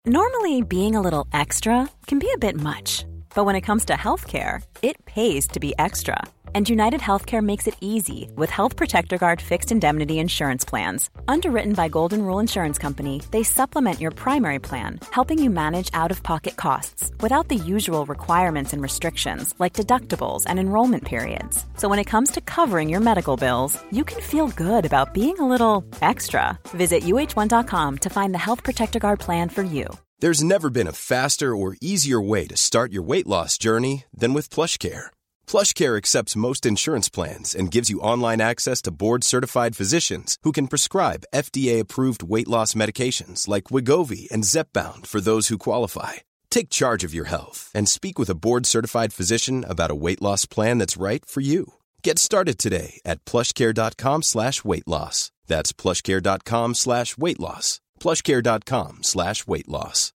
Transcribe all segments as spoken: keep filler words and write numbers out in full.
Normally, being a little extra can be a bit much, but when it comes to healthcare, it pays to be extra. And United Healthcare makes it easy with Health Protector Guard fixed indemnity insurance plans. Underwritten by Golden Rule Insurance Company, they supplement your primary plan, helping you manage out-of-pocket costs without the usual requirements and restrictions like deductibles and enrollment periods. So when it comes to covering your medical bills, you can feel good about being a little extra. Visit U H one dot com to find the Health Protector Guard plan for you. There's never been a faster or easier way to start your weight loss journey than with PlushCare. PlushCare accepts most insurance plans and gives you online access to board-certified physicians who can prescribe F D A-approved weight loss medications like Wegovy and Zepbound for those who qualify. Take charge of your health and speak with a board-certified physician about a weight loss plan that's right for you. Get started today at plushcare.com slash weight loss. That's plushcare.com slash weight loss. plushcare.com slash weight loss.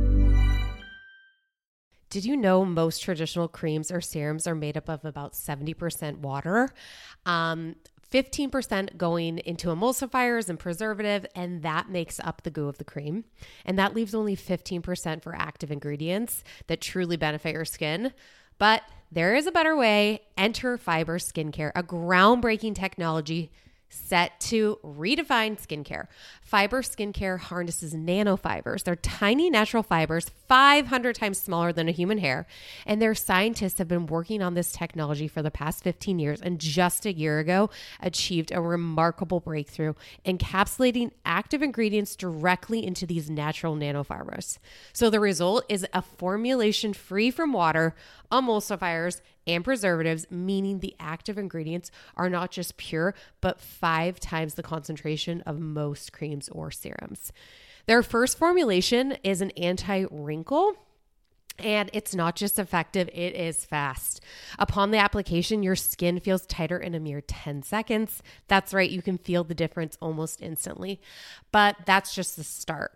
Did you know most traditional creams or serums are made up of about seventy percent water? Um, fifteen percent going into emulsifiers and preservative, and that makes up the goo of the cream. And that leaves only fifteen percent for active ingredients that truly benefit your skin. But there is a better way. Enter Fiber Skincare, a groundbreaking technology set to redefine skincare. Fiber Skincare harnesses nanofibers. They're tiny natural fibers, five hundred times smaller than a human hair. And their scientists have been working on this technology for the past fifteen years, and just a year ago achieved a remarkable breakthrough, encapsulating active ingredients directly into these natural nanofibers. So the result is a formulation free from water, emulsifiers, and preservatives, meaning the active ingredients are not just pure, but five times the concentration of most creams or serums. Their first formulation is an anti-wrinkle, and it's not just effective, it is fast. Upon the application, your skin feels tighter in a mere ten seconds. That's right, you can feel the difference almost instantly. But that's just the start.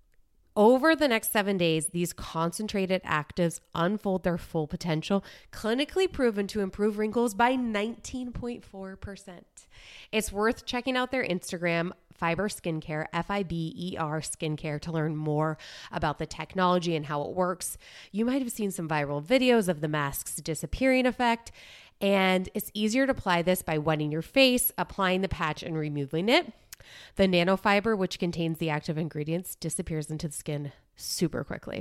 Over the next seven days, these concentrated actives unfold their full potential, clinically proven to improve wrinkles by nineteen point four percent. It's worth checking out their Instagram, Fiber Skincare, F I B E R Skincare, to learn more about the technology and how it works. You might have seen some viral videos of the mask's disappearing effect, and it's easier to apply this by wetting your face, applying the patch, and removing it. The nanofiber, which contains the active ingredients, disappears into the skin super quickly.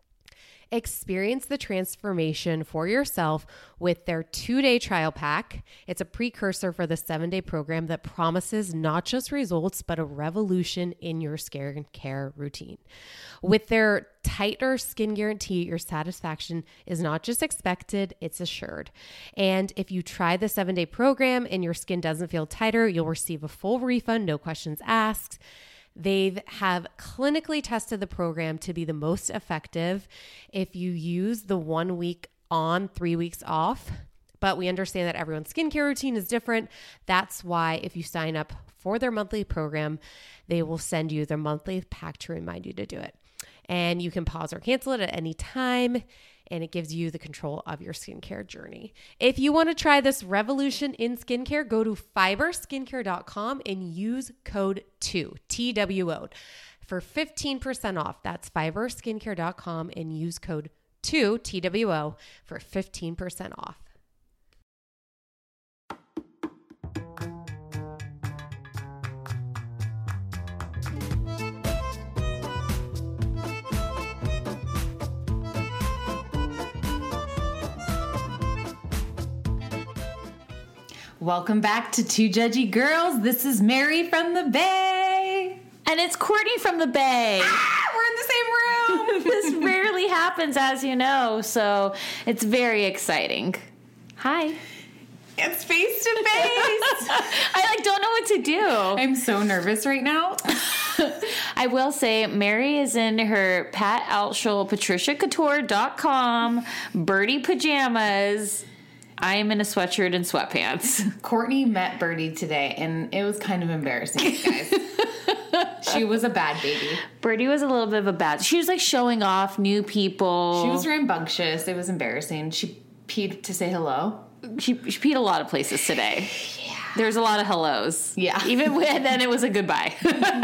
Experience the transformation for yourself with their two-day trial pack. It's a precursor for the seven-day program that promises not just results, but a revolution in your skincare routine. With their tighter skin guarantee, your satisfaction is not just expected, it's assured. And if you try the seven-day program and your skin doesn't feel tighter, you'll receive a full refund, no questions asked. They have clinically tested the program to be the most effective if you use the one week on, three weeks off. But we understand that everyone's skincare routine is different. That's why if you sign up for their monthly program, they will send you their monthly pack to remind you to do it. And you can pause or cancel it at any time, and it gives you the control of your skincare journey. If you want to try this revolution in skincare, go to fiber skincare dot com and use code two, T W O, for fifteen percent off. That's fiber skincare dot com and use code two, T W O, for fifteen percent off. Welcome back to Two Judgy Girls. This is Mary from the Bay. And it's Courtney from the Bay. Ah, we're in the same room. This rarely happens, as you know, so it's very exciting. Hi. It's face to face. I like don't know what to do. I'm so nervous right now. I will say Mary is in her Pat Altschul, Patricia Couture dot com, Birdie pajamas. I am in a sweatshirt and sweatpants. Courtney met Birdie today, and it was kind of embarrassing, guys. She was a bad baby. Birdie was a little bit of a bad... She was, like, showing off new people. She was rambunctious. It was embarrassing. She peed to say hello. She, she peed a lot of places today. Yeah. There's a lot of hellos. Yeah. Even when then it was a goodbye.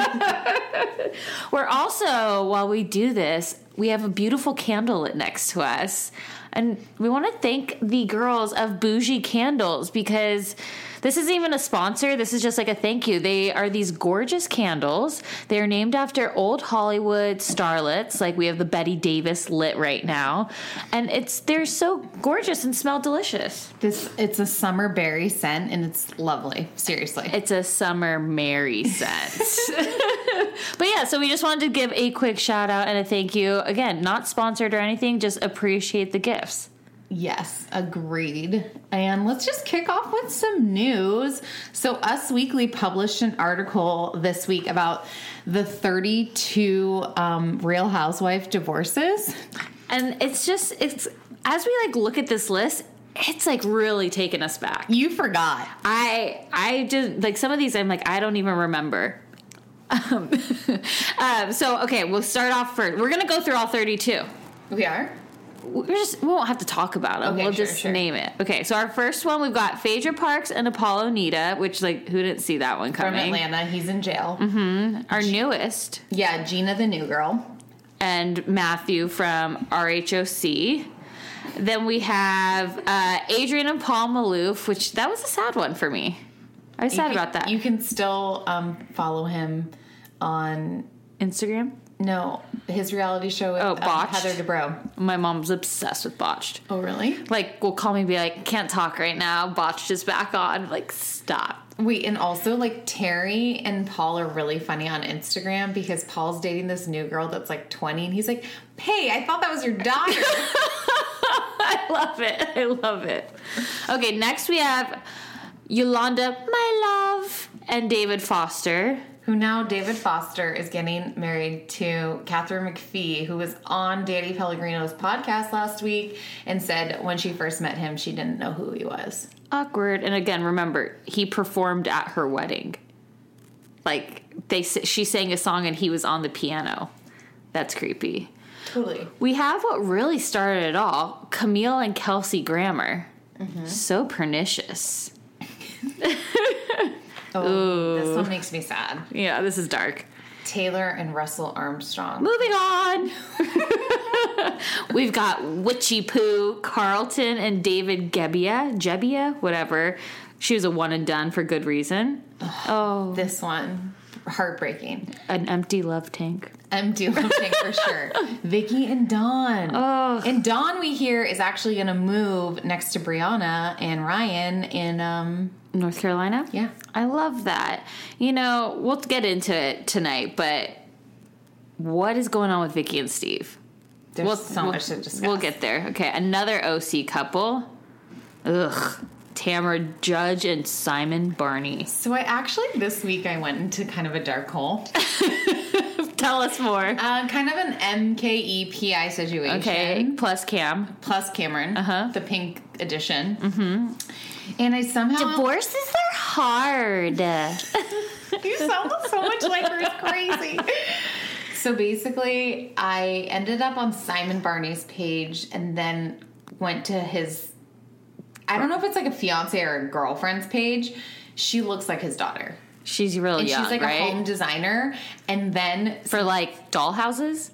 We're also, while we do this, we have a beautiful candle lit next to us. And we want to thank the girls of Bougie Candles because this isn't even a sponsor. This is just like a thank you. They are these gorgeous candles. They're named after old Hollywood starlets. Like we have the Betty Davis lit right now. And it's they're so gorgeous and smell delicious. This it's a summer berry scent and it's lovely. Seriously. It's a summer Mary scent. But yeah, so we just wanted to give a quick shout out and a thank you. Again, not sponsored or anything, just appreciate the gifts. Yes, agreed. And let's just kick off with some news. So Us Weekly published an article this week about the thirty-two um, Real Housewife divorces. And it's just, it's as we like look at this list, it's like really taking us back. You forgot. I, I just, like some of these, I'm like, I don't even remember. Um, um, so, okay, we'll start off first. We're going to go through all thirty-two. We are? We're just, we won't have to talk about them. Okay, we'll sure, just sure. name it. Okay, so our first one, we've got Phaedra Parks and Apollo Nita, which, like, who didn't see that one coming? From Atlanta. He's in jail. Mm-hmm. Our G- newest. Yeah, Gina the new girl. And Matthew from R H O C. Then we have uh, Adrian and Paul Maloof, which that was a sad one for me. I was sad you can, about that. You can still um, follow him on Instagram? No, his reality show with Oh, um, Botched? Heather Dubrow. My mom's obsessed with Botched. Oh, really? Like, will call me and be like, can't talk right now. Botched is back on. Like, stop. Wait, and also, like, Terry and Paul are really funny on Instagram because Paul's dating this new girl that's, like, twenty, and he's like, hey, I thought that was your daughter. I love it. I love it. Okay, next we have Yolanda, my love, and David Foster. Who now, David Foster, is getting married to Catherine McPhee, who was on Danny Pellegrino's podcast last week and said when she first met him, she didn't know who he was. Awkward. And again, remember, he performed at her wedding. Like, they, she sang a song and he was on the piano. That's creepy. Totally. We have what really started it all, Camille and Kelsey Grammer. Mm-hmm. So pernicious. Oh, Ooh. This one makes me sad. Yeah, this is dark. Taylor and Russell Armstrong. Moving on. We've got Witchy Poo, Carlton, and David Gebbia. Gebbia? Whatever. She was a one and done for good reason. Oh. This one. Heartbreaking. An empty love tank. Empty love tank for sure. Vicky and Dawn. Oh. And Dawn, we hear, is actually going to move next to Brianna and Ryan in... um North Carolina? Yeah. I love that. You know, we'll get into it tonight, but what is going on with Vicky and Steve? There's we'll, so we'll, much to discuss. We'll get there. Okay, another O C couple. Ugh. Tamara Judge and Simon Barney. So I actually, this week, I went into kind of a dark hole. Tell us more. Uh, kind of an M K E P I situation. Okay, plus Cam. Plus Cameron. Uh-huh. The pink edition. Mm-hmm. And I somehow... Divorces are hard. You sound so much like her. It's crazy. So basically, I ended up on Simon Barney's page and then went to his... I don't know if it's like a fiance or a girlfriend's page. She looks like his daughter. She's real and young, she's like right? a home designer. And then... For like doll houses?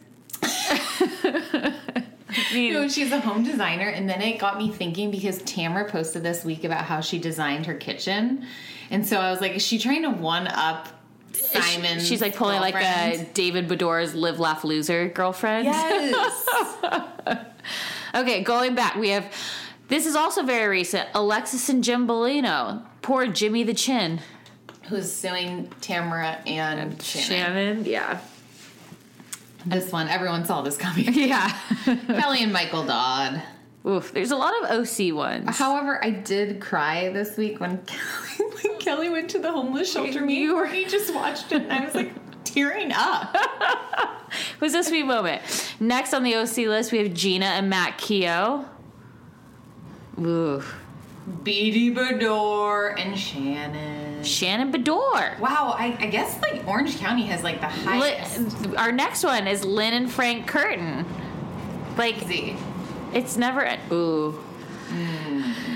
I mean, No, she's a home designer, and then it got me thinking because Tamara posted this week about how she designed her kitchen, and so I was like, is she trying to one up Simon? She's like pulling like a David Bedore's Live, Laugh, Loser girlfriend. Yes. Okay, going back, we have, this is also very recent, Alexis and Jim Bellino. Poor Jimmy the Chin. Who's suing Tamara and Shannon. Shannon, yeah. This one, everyone saw this coming. Yeah. Kelly and Michael Dodd. Oof, there's a lot of O C ones. However, I did cry this week when Kelly, when Kelly went to the homeless shelter meeting where he just watched it, and I was like tearing up. It was a sweet moment. Next on the O C list, we have Gina and Matt Keogh. Ooh. Beatty Bedore and Shannon. Shannon Bedore. Wow, I, I guess like Orange County has like the highest. Li- our next one is Lynn and Frank Curtin. Like, Z. it's never. Ooh. Mm.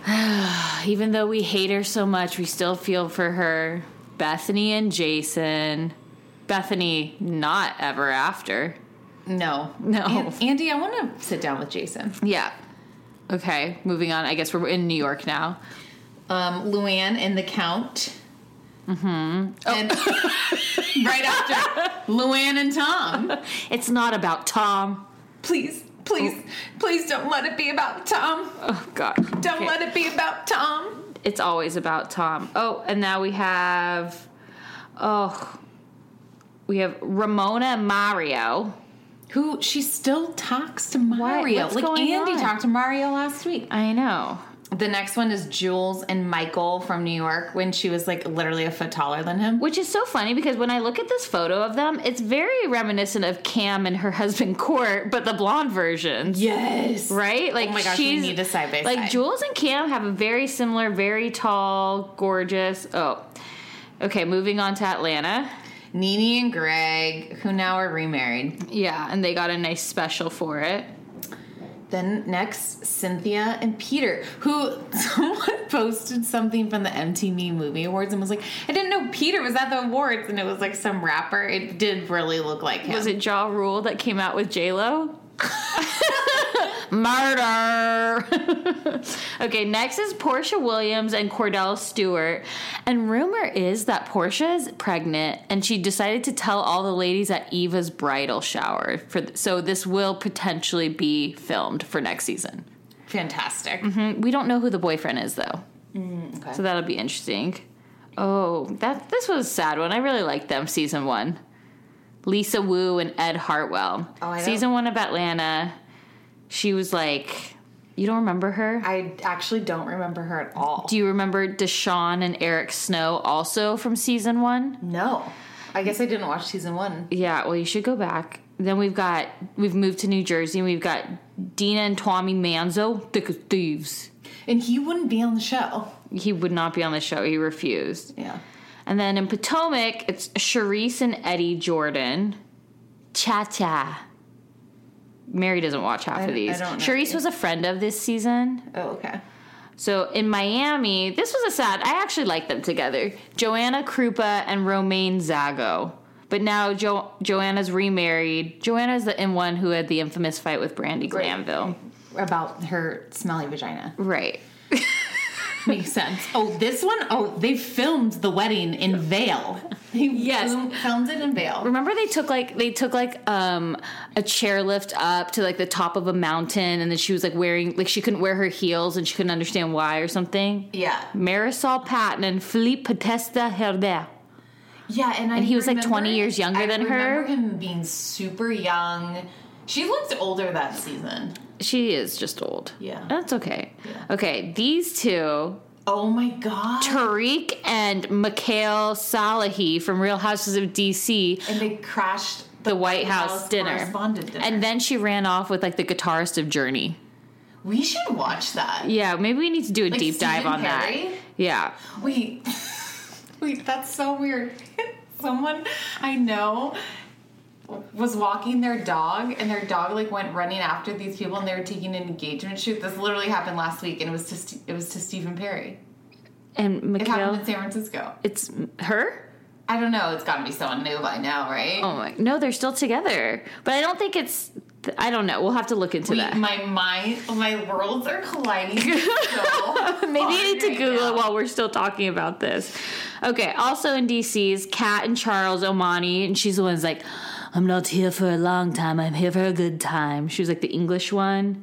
Even though we hate her so much, we still feel for her. Bethany and Jason. Bethany, not ever after. No. No. An- Andy, I want to sit down with Jason. Yeah. Okay, moving on. I guess we're in New York now. Um, Luann and the Count. Mm-hmm. Oh. And right after, Luann and Tom. It's not about Tom. Please, please, oh. please don't let it be about Tom. Oh, God. Don't okay. let it be about Tom. It's always about Tom. Oh, and now we have, oh, we have Ramona and Mario. Who, she still talks to Mario. What's like going Andy on? talked to Mario last week. I know. The next one is Jules and Michael from New York when she was like literally a foot taller than him. Which is so funny because when I look at this photo of them, it's very reminiscent of Cam and her husband Court, but the blonde versions. Yes. Right? Like, oh my gosh, she's, we need a side by side. Like Jules and Cam have a very similar, very tall, gorgeous. Oh. Okay, moving on to Atlanta. Nene and Greg, who now are remarried. Yeah, and they got a nice special for it. Then next, Cynthia and Peter, who someone posted something from the M T V Movie Awards and was like, I didn't know Peter was at the awards, and it was like some rapper. It did really look like him. Was it Ja Rule that came out with J-Lo? Murder. Okay, next is Portia Williams and Cordell Stewart. And rumor is that Portia is pregnant and she decided to tell all the ladies at Eva's bridal shower. For th- so this will potentially be filmed for next season. Fantastic. Mm-hmm. We don't know who the boyfriend is though. Mm, okay. So that'll be interesting. Oh, that this was a sad one. I really liked them season one. Lisa Wu and Ed Hartwell. Oh, I know. Season one of Atlanta. She was like, you don't remember her? I actually don't remember her at all. Do you remember Deshaun and Eric Snow also from season one? No. I guess I didn't watch season one. Yeah, well, you should go back. Then we've got, we've moved to New Jersey and we've got Dina and Tommy Manzo, thick as thieves. And he wouldn't be on the show. He would not be on the show. He refused. Yeah. And then in Potomac, it's Charisse and Eddie Jordan. Cha-cha. Mary doesn't watch half I, of these. I don't know. Charisse was a friend of this season. Oh, okay. So in Miami, this was a sad, I actually like them together. Joanna Krupa and Romaine Zago. But now jo- Joanna's remarried. Joanna's the in one who had the infamous fight with Brandy Glanville. About her smelly vagina. Right. Makes sense. Oh, this one? Oh, they filmed the wedding in Vail. They Yes. filmed, filmed it in Vail. Remember they took like they took like um a chairlift up to like the top of a mountain and then she was like wearing like she couldn't wear her heels and she couldn't understand why or something. Yeah. Marisol Patton and Philippe Potesta Herder. Yeah, and, I And he was, like, remember- twenty years younger I than her. I remember him being super young. She looked older that season. She is just old. Yeah. That's okay. Yeah. Okay, these two, Oh my god. Tariq and Mikhail Salahi from Real Houses of D C, And they crashed the White House, House dinner. correspondent dinner. And then she ran off with like the guitarist of Journey. We should watch that. Yeah, maybe we need to do a Like deep dive Stephen on Perry? that. Yeah. Wait. Wait, that's so weird. Someone I know was walking their dog, and their dog like went running after these people, and they were taking an engagement shoot. This literally happened last week, and it was to St- it was to Stephen Perry. And It Mikhail, happened in San Francisco. it's her? I don't know. It's got to be someone new by now, right? Oh my, no, they're still together. But I don't think it's, I don't know. We'll have to look into Wait, that. my mind, my worlds are colliding. So Maybe you need to right Google now. it while we're still talking about this. Okay, also in D C's Kat and Charles Omani, and she's the one who's like, I'm not here for a long time, I'm here for a good time. She was like the English one.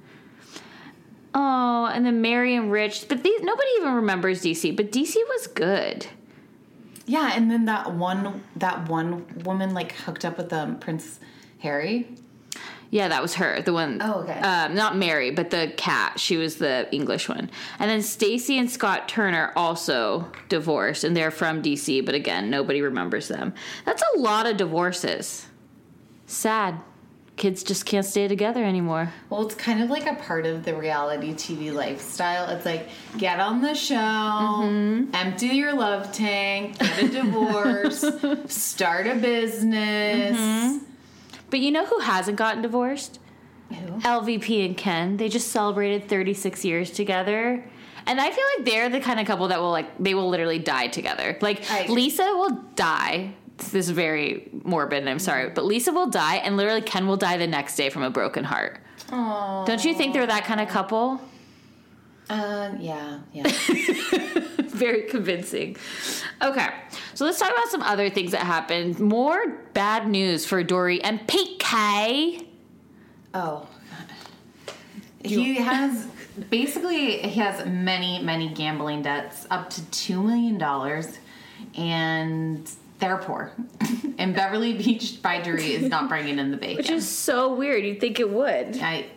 Oh, and then Mary and Rich, but these, nobody even remembers D C, but D C was good. Yeah, and then that one that one woman like hooked up with um, Prince Harry. Yeah, that was her, the one. Oh, okay. Um, not Mary, but the cat. She was the English one. And then Stacy and Scott Turner also divorced, and they're from D C, but again, nobody remembers them. That's a lot of divorces. Sad. Kids just can't stay together anymore. Well, it's kind of like a part of the reality T V lifestyle. It's like, get on the show, Mm-hmm. empty your love tank, get a divorce, start a business. Mm-hmm. But you know who hasn't gotten divorced? Who? L V P and Ken. They just celebrated thirty-six years together. And I feel like they're the kind of couple that will, like, they will literally die together. Like, Lisa will die. This is very morbid, and I'm sorry. But Lisa will die, and literally Ken will die the next day from a broken heart. Aww. Don't you think they're that kind of couple? Uh, yeah, yeah. Very convincing. Okay, so let's talk about some other things that happened. More bad news for Dory and P K. Oh. He has, basically, he has many, many gambling debts, up to two million dollars, and they're poor. And Beverly Beach by Dory is not bringing in the bacon. Which is so weird. You'd think it would. I...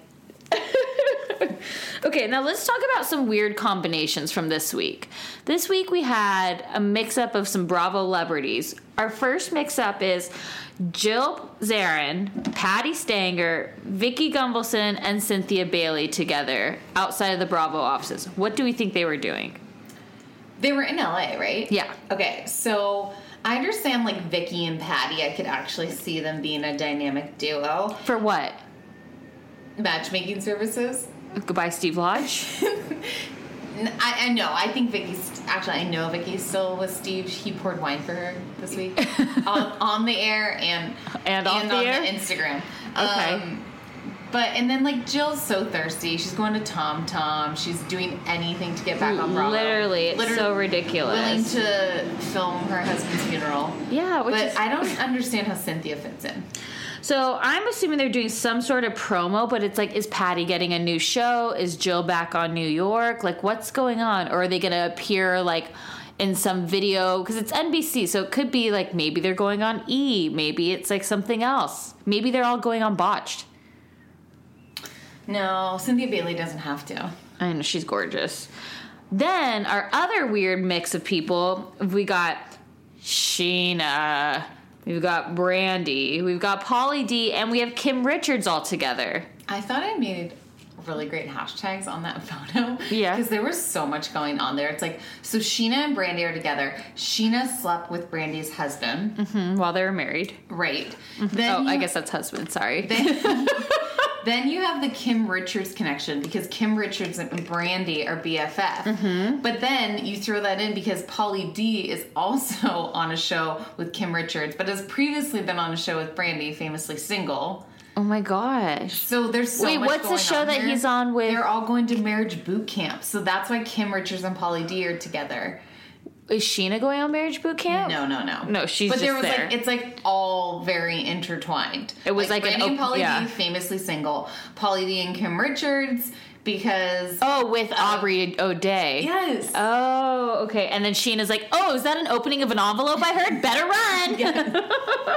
Okay, now let's talk about some weird combinations from this week. This week we had a mix-up of some Bravo celebrities. Our first mix-up is Jill Zarin, Patty Stanger, Vicky Gunvalson, and Cynthia Bailey together outside of the Bravo offices. What do we think they were doing? They were in L A, right? Yeah. Okay, so I understand, like, Vicky and Patty, I could actually see them being a dynamic duo. For what? Matchmaking services. Goodbye, Steve Lodge. I, I know. I think Vicky's... Actually, I know Vicky's still with Steve. He poured wine for her this week. on, on the air and... And, off and the on air? the Instagram. Okay. Um, but, and then, like, Jill's so thirsty. She's going to Tom Tom. She's doing anything to get back on Bravo. Literally. It's Literally so ridiculous. Willing to film her husband's funeral. Yeah, which But is... I don't understand how Cynthia fits in. So I'm assuming they're doing some sort of promo, but it's like, is Patty getting a new show? Is Jill back on New York? Like, what's going on? Or are they going to appear, like, in some video? Because it's N B C, so it could be, like, maybe they're going on E! Maybe it's, like, something else. Maybe they're all going on Botched. No, Cynthia Bailey doesn't have to. I know, she's gorgeous. Then, our other weird mix of people, we got Sheena... We've got Brandy, we've got Pauly D, and we have Kim Richards all together. I thought I made really great hashtags on that photo. Yeah. Because there was so much going on there. It's like, so Sheena and Brandy are together. Sheena slept with Brandy's husband. Mm-hmm, while they were married. Right. Mm-hmm. Then oh, you, I guess that's husband, sorry. Then, then you have the Kim Richards connection because Kim Richards and Brandy are B F F. Mm-hmm. But then you throw that in because Pauly D is also on a show with Kim Richards, but has previously been on a show with Brandy, famously single. Oh my gosh. So there's so Wait, much what's going the show on that here. he's on with? They're all going to marriage boot camp. So that's why Kim Richards and Pauly D are together. Is Sheena going on marriage boot camp? No, no, no. No, she's but just there was there. like it's like all very intertwined. It was like, like an Brandy and op- Pauly yeah. D famously single. Pauly D and Kim Richards because Oh, with Aubrey O'Day. yes. Oh, okay. And then Sheena's like, "Oh, is that an opening of an envelope I heard? Better run." Yeah.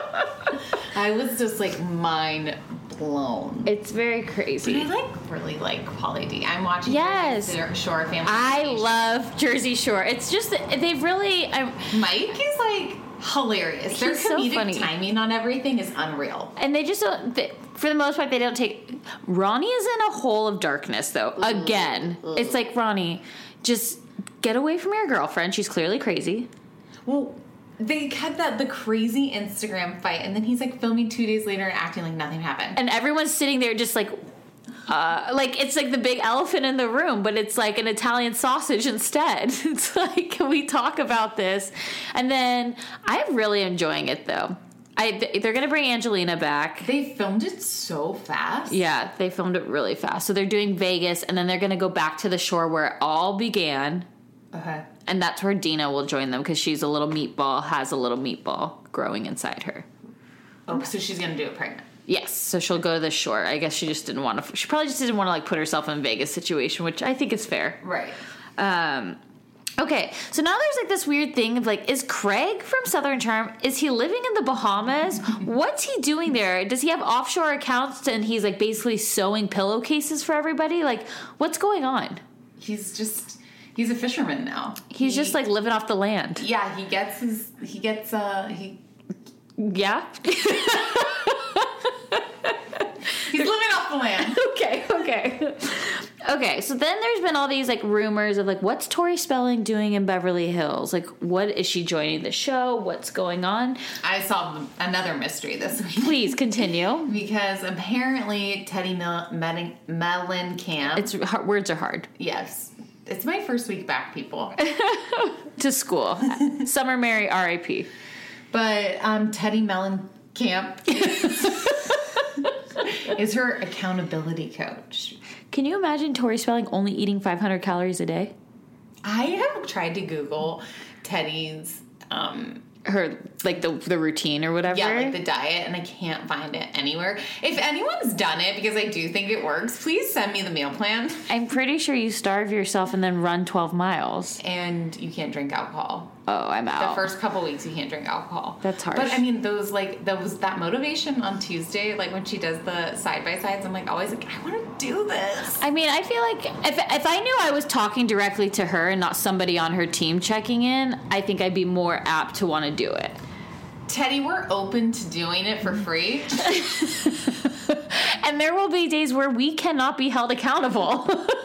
I was just like mind blown. It's very crazy. But I like really like Pauly D. I'm watching Yes. Jersey Shore Family. I Vacation. love Jersey Shore. It's just that they've really I'm, Mike is like hilarious. Their He's so comedic funny. timing on everything is unreal. and they just don't they, for the most part they don't take Ronnie is in a hole of darkness though. Again. Ugh. It's like, Ronnie, just get away from your girlfriend. She's clearly crazy. Well, they had that the crazy Instagram fight, and then he's like filming two days later and acting like nothing happened. And everyone's sitting there just like uh, like it's like the big elephant in the room, but it's like an Italian sausage instead. It's like, can we talk about this? And then I'm really enjoying it though. I they're gonna bring Angelina back. They filmed it so fast. Yeah, they filmed it really fast. So they're doing Vegas, and then they're gonna go back to the shore where it all began. Okay. And that's where Dina will join them because she's a little meatball, has a little meatball growing inside her. Oh, so she's gonna do it pregnant. Yes, so she'll go to the shore. I guess she just didn't want to. She probably just didn't want to like put herself in a Vegas situation, which I think is fair. Right. Um, okay, so now there's like this weird thing of like, is Craig from Southern Charm? Is he living in the Bahamas? What's he doing there? Does he have offshore accounts and he's like basically sewing pillowcases for everybody? Like, what's going on? He's just he's a fisherman now. He's He- just like living off the land. yeah. He gets his he gets uh he Yeah. he's living off the land. okay, okay. Okay, so then there's been all these like rumors of like, what's Tori Spelling doing in Beverly Hills? Like, what is she joining the show? What's going on? I solved another mystery this week. Please continue. Because apparently Teddy Mel- Mel- Mellencamp. It's hard, words are hard. yes, it's my first week back, people. To school. Summer Mary, R I P But um, Teddy Mellencamp is, is her accountability coach. Can you imagine Tori Spelling only eating five hundred calories a day? I have tried to Google Teddy's... Um, Her, like, the the routine or whatever? Yeah, like the diet, and I can't find it anywhere. If anyone's done it, because I do think it works, please send me the meal plan. I'm pretty sure you starve yourself and then run twelve miles. And you can't drink alcohol. Oh, I'm out. The first couple weeks you can't drink alcohol. That's harsh. But I mean, those like those that motivation on Tuesday, like when she does the side by sides, I'm like always like, I want to do this. I mean, I feel like if if I knew I was talking directly to her and not somebody on her team checking in, I think I'd be more apt to want to do it. Teddy, we're open to doing it for free. And there will be days where we cannot be held accountable.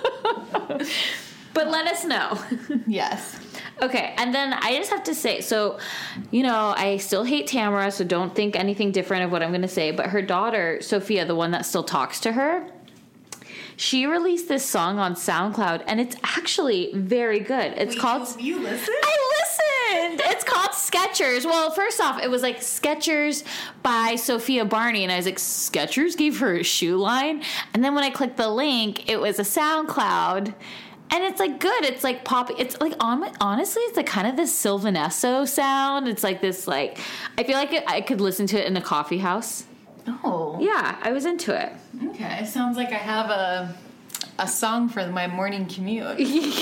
But let us know. Yes. Okay, and then I just have to say, so, you know, I still hate Tamara, so don't think anything different of what I'm going to say, but her daughter, Sophia, the one that still talks to her, she released this song on SoundCloud, and it's actually very good. It's Wait, called... You, you listened? I listened! It's called Skechers. Well, first off, it was like Skechers by Sophia Barney, and I was like, Skechers gave her a shoe line? And then when I clicked the link, it was a SoundCloud. And it's like good. It's like pop. It's like on, honestly, it's like kind of this Sylvanesso sound. It's like this like I feel like it, I could listen to it in a coffee house. Oh. Yeah, I was into it. Okay. Sounds like I have a a song for my morning commute.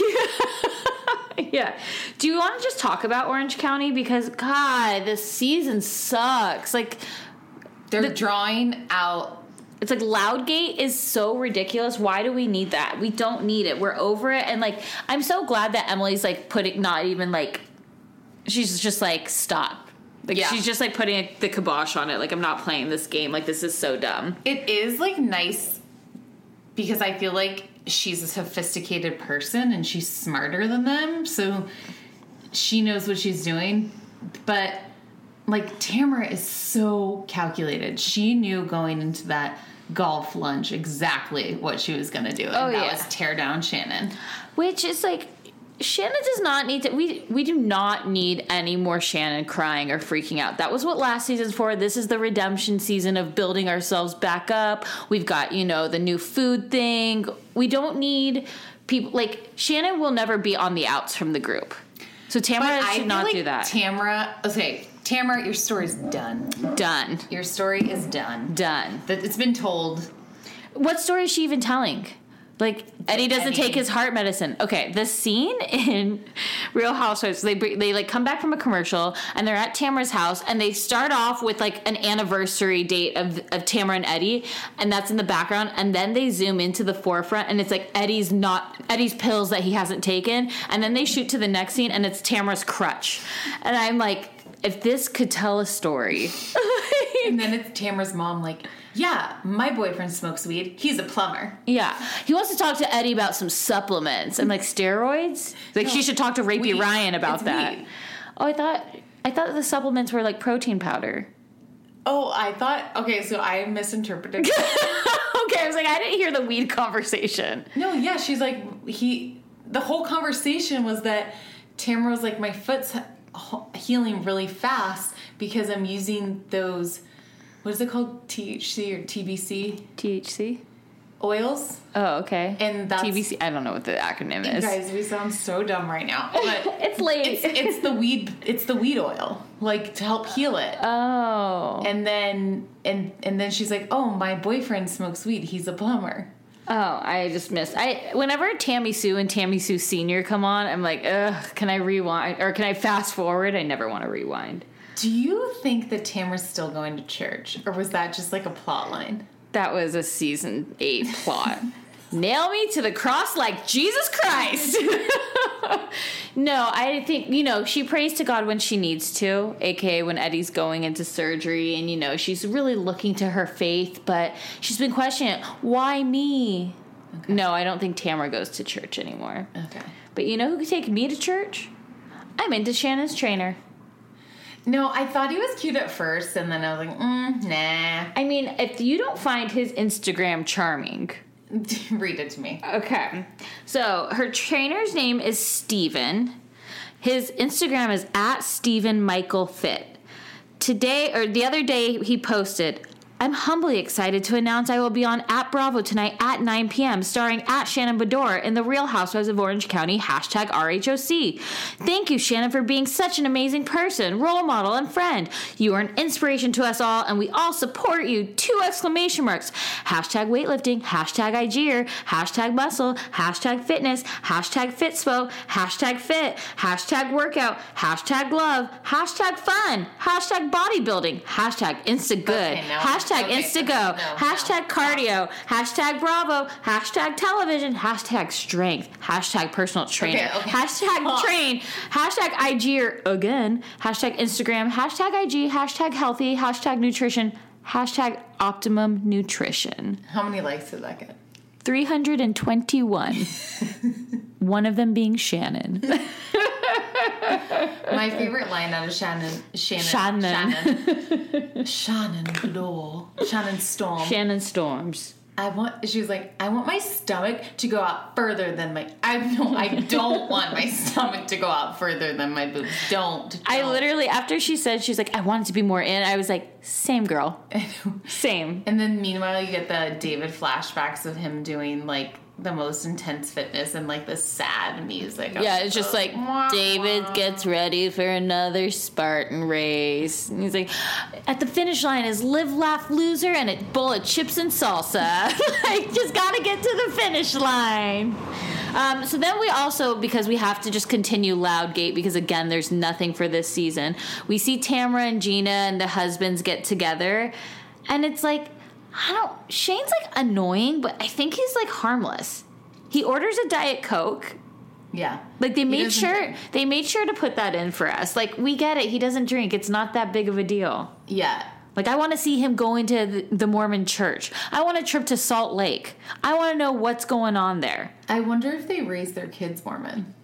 Yeah. Do you want to just talk about Orange County? Because God, this season sucks. Like they're the, drawing out. It's like Loudgate is so ridiculous. Why do we need that? We don't need it. We're over it. And like, I'm so glad that Emily's like putting, not even like, she's just like, stop. Like, yeah. She's just like putting a, the kibosh on it. Like, I'm not playing this game. Like, this is so dumb. It is like nice because I feel like she's a sophisticated person and she's smarter than them. So she knows what she's doing. But like, Tamara is so calculated. She knew going into that golf lunch exactly what she was going to do. And oh, that yeah. was tear down Shannon. Which is like, Shannon does not need to, we, we do not need any more Shannon crying or freaking out. That was what last season's for. This is the redemption season of building ourselves back up. We've got, you know, the new food thing. We don't need people, like, Shannon will never be on the outs from the group. So Tamara but should not like do that. Tamara, okay, Tamara, your story's done. Done. Your story is done. Done. That it's been told. What story is she even telling? Like, Eddie doesn't Eddie. take his heart medicine. Okay, the scene in Real Housewives, they they like come back from a commercial and they're at Tamara's house and they start off with like an anniversary date of of Tamara and Eddie, and that's in the background, and then they zoom into the forefront and it's like Eddie's not Eddie's pills that he hasn't taken, and then they shoot to the next scene and it's Tamara's crutch, and I'm like, if this could tell a story. And then it's Tamara's mom like, yeah, my boyfriend smokes weed. He's a plumber. Yeah. He wants to talk to Eddie about some supplements. I'm like, steroids? Like, no, she should talk to Rapey weed. Ryan about it's that. Weed. Oh, I thought I thought the supplements were like protein powder. Oh, I thought, okay, so I misinterpreted. Okay, I was like, I didn't hear the weed conversation. No, yeah, she's like, he, the whole conversation was that Tamara was like, my foot's healing really fast because I'm using those, what is it called? T H C or T B C? T H C? Oils. Oh, okay. And that's... T B C, I don't know what the acronym is. Guys, we sound so dumb right now. But it's late. It's, it's the weed, it's the weed oil, like, to help heal it. Oh. And then, and, and then she's like, oh, my boyfriend smokes weed. He's a plumber. Oh, I just missed. I whenever Tammy Sue and Tammy Sue Senior come on, I'm like, ugh, can I rewind? Or can I fast forward? I never want to rewind. Do you think that Tamara's still going to church? Or was that just like a plot line? That was a season eight plot. Nail me to the cross like Jesus Christ. No, I think, you know, she prays to God when she needs to, a k a when Eddie's going into surgery and, you know, she's really looking to her faith, but she's been questioning, why me? Okay. No, I don't think Tamara goes to church anymore. Okay. But you know who could take me to church? I'm into Shannon's trainer. No, I thought he was cute at first, and then I was like, mm, nah. I mean, if you don't find his Instagram charming... Read it to me. Okay. So her trainer's name is Steven. His Instagram is at Steven Michael Fit. Today, or the other day, he posted, I'm humbly excited to announce I will be on at Bravo tonight at nine p.m. starring at Shannon Bedore in The Real Housewives of Orange County, hashtag R H O C. Thank you, Shannon, for being such an amazing person, role model, and friend. You are an inspiration to us all, and we all support you. Two exclamation marks. Hashtag weightlifting, hashtag I G R, hashtag muscle, hashtag fitness, hashtag fitspo, hashtag fit, hashtag workout, hashtag love, hashtag fun, hashtag bodybuilding, hashtag insta-good, Okay, no. hashtag Okay, Instago, no, hashtag no. cardio, hashtag Bravo, hashtag television, hashtag strength, hashtag personal trainer, Okay, okay. hashtag Stop. train, hashtag I G R again, hashtag Instagram, hashtag I G, hashtag healthy, hashtag nutrition, hashtag optimum nutrition. How many likes did that get? three hundred twenty-one. One of them being Shannon. My favorite line out of Shannon, Shannon, Shannon. Shannon, Shannon Bedore, Shannon Storm. Shannon Storms. I want. She was like, I want my stomach to go out further than my. I no, I don't want my stomach to go out further than my boobs. Don't. I don't. literally, after she said, she's like, I want it to be more in, I was like, same girl. Same. And then meanwhile, you get the David flashbacks of him doing like the most intense fitness and like the sad music. Yeah, it's just like, David gets ready for another Spartan race. And he's like, at the finish line is live, laugh, loser, and a bowl of chips and salsa. Like, just gotta get to the finish line. Um, so then we also, because we have to just continue Loudgate, because again, there's nothing for this season, we see Tamara and Gina and the husbands get together, and it's like, I don't, Shane's like annoying, but I think he's like harmless. He orders a Diet Coke. Yeah. Like they He made doesn't sure, drink. they made sure to put that in for us. Like, we get it. He doesn't drink. It's not that big of a deal. Yeah. Like, I want to see him go into the, the Mormon church. I want a trip to Salt Lake. I want to know what's going on there. I wonder if they raise their kids Mormon.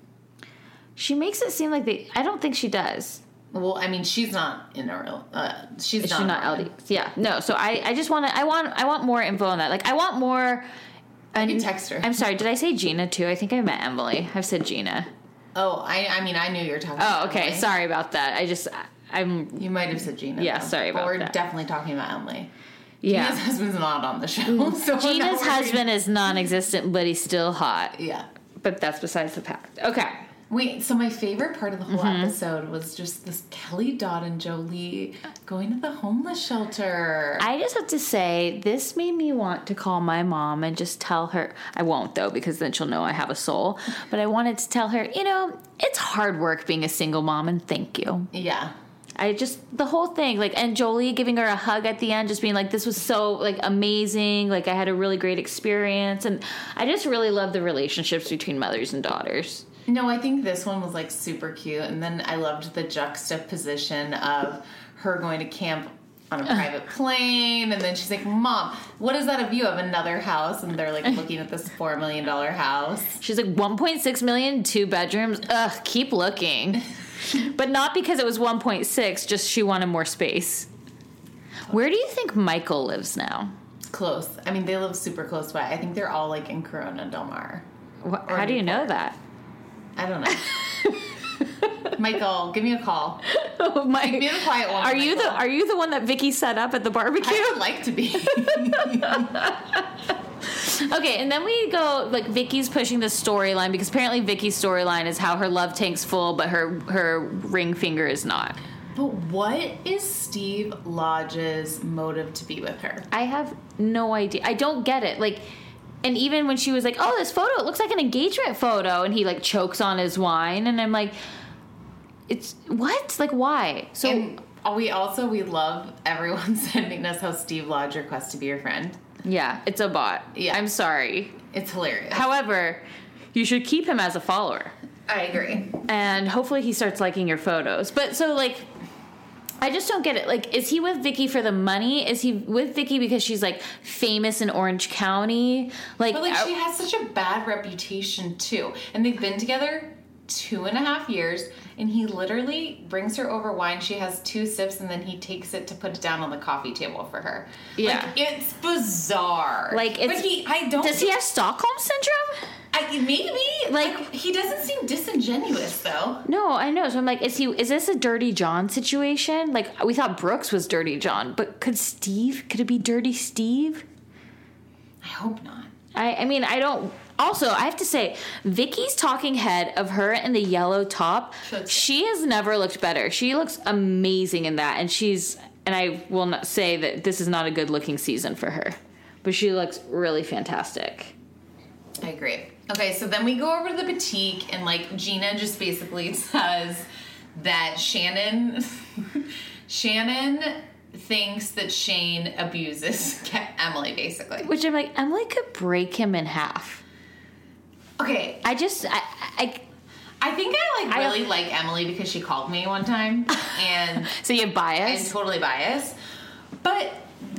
She makes it seem like they, I don't think she does. Well, I mean, she's not in a real. Uh, she's She's not. not L D. Mormon. Yeah, no. So I, I just want to. I want. I want more info on that. Like, I want more. I can text her. I'm sorry. Did I say Gina too? I think I meant Emily. I've said Gina. Oh, I. I mean, I knew you were talking. Oh, about okay. Emily. Sorry about that. I just. I'm. You might have said Gina. Yeah, though. sorry But about we're that. definitely talking about Emily. Yeah. Gina's husband's not on the show. So we're not Gina's worried. husband is non-existent, but he's still hot. Yeah. But that's besides the fact. Okay. Wait, so my favorite part of the whole Mm-hmm. episode was just this Kelly Dodd and Jolie going to the homeless shelter. I just have to say, this made me want to call my mom and just tell her. I won't, though, because then she'll know I have a soul. But I wanted to tell her, you know, it's hard work being a single mom, and thank you. Yeah. I just, the whole thing, like, and Jolie giving her a hug at the end, just being like, this was so, like, amazing. Like, I had a really great experience. And I just really love the relationships between mothers and daughters. No, I think this one was like super cute. And then I loved the juxtaposition of her going to camp on a private plane. And then she's like, Mom, what is that of you of another house? And they're like looking at this four million dollars house. She's like, one point six million, two bedrooms. Ugh, keep looking. But not because it was one point six, just she wanted more space. Where do you think Michael lives now? Close. I mean, they live super close by. I think they're all like in Corona Del Mar. Wh- Or How do you know Newport. that? I don't know. Michael, give me a call. Oh my! Be in a quiet one. Are you the Michael. Are you the one that Vicky set up at the barbecue? I would like to be. Okay, and then we go, like, Vicky's pushing this storyline, because apparently Vicky's storyline is how her love tank's full, but her her ring finger is not. But what is Steve Lodge's motive to be with her? I have no idea. I don't get it. Like, and even when she was like, oh, this photo, it looks like an engagement photo, and he, like, chokes on his wine, and I'm like, it's, what? Like, why? So, And we also, we love everyone sending us how Steve Lodge requests to be your friend. yeah, it's a bot. Yeah. I'm sorry. It's hilarious. However, you should keep him as a follower. I agree. And hopefully he starts liking your photos. But so, like, I just don't get it. Like, is he with Vicky for the money? Is he with Vicky because she's, like, famous in Orange County? Like, But, like, are- she has such a bad reputation, too. And they've been together two and a half years, and he literally brings her over wine. She has two sips, and then he takes it to put it down on the coffee table for her. Yeah. Like, it's bizarre. Like, it's, but he, I don't. Does he have Stockholm syndrome? I, maybe. Like, like, he doesn't seem disingenuous, though. No, I know. So I'm like, is he? Is this a Dirty John situation? Like, we thought Brooks was Dirty John, but could Steve? Could it be Dirty Steve? I hope not. I, I mean, I don't. Also, I have to say, Vicky's talking head of her in the yellow top, she has never looked better. She looks amazing in that, and she's, and I will not say that this is not a good looking season for her, but she looks really fantastic. I agree. Okay, so then we go over to the boutique, and like Gina just basically says that Shannon, Shannon thinks that Shane abuses Emily, basically. Which I'm like, Emily could break him in half. Okay, I just I I, I think I like really I, like Emily because she called me one time, and so you have bias. I'm totally biased, but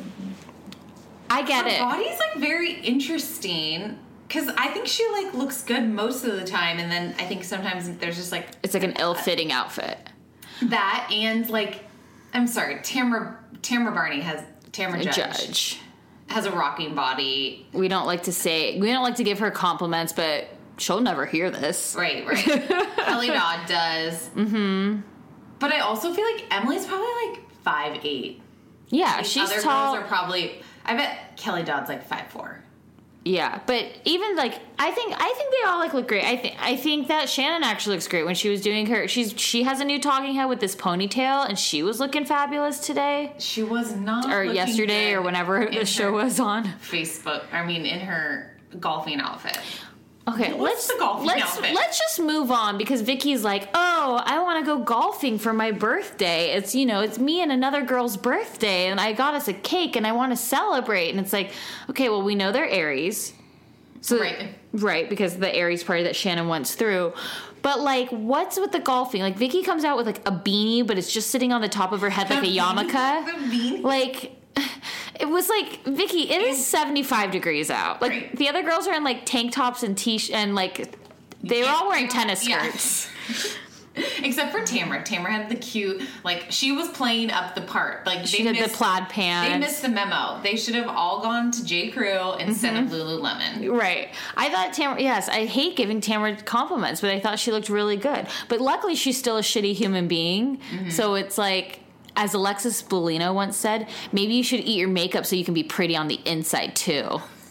I get her it. Body's like very interesting because I think she like looks good most of the time, and then I think sometimes there's just like it's like an ill-fitting outfit. That and like I'm sorry, Tamra Tamra Barney has Tamra Judge. Judge. has a rocking body. We don't like to say, we don't like to give her compliments, but she'll never hear this. Right, right. Kelly Dodd does. Mm-hmm. But I also feel like Emily's probably like five eight. Yeah, These she's other tall. girls are probably, I bet Kelly Dodd's like five four. Yeah, but even like I think I think they all like look great. I think I think that Shannon actually looks great when she was doing her. She's she has a new talking head with this ponytail, and she was looking fabulous today. She was not, or yesterday, or whenever the show was on Facebook. I mean, in her golfing outfit. Okay, What's let's the golfing let's outfit? let's just move on because Vicky's like, oh, I want to go golfing for my birthday. It's you know, it's me and another girl's birthday, and I got us a cake, and I want to celebrate. And it's like, okay, well, we know they're Aries, so right, right, because the Aries party that Shannon went through. But like, what's with the golfing? Like, Vicky comes out with like a beanie, but it's just sitting on the top of her head like a yarmulke. The beanie. Like. It was like, Vicky, it is seventy-five degrees out. Like, right. The other girls are in, like, tank tops and t and, like, they were all wearing tennis skirts. Yeah. Except for Tamara. Tamara had the cute, like, she was playing up the part. Like, she they had missed, the plaid pants. They missed the memo. They should have all gone to J. Crew instead mm-hmm. of Lululemon. Right. I thought Tamara, yes, I hate giving Tamara compliments, but I thought she looked really good. But luckily, she's still a shitty human being. Mm-hmm. So it's like, as Alexis Bellino once said, maybe you should eat your makeup so you can be pretty on the inside, too.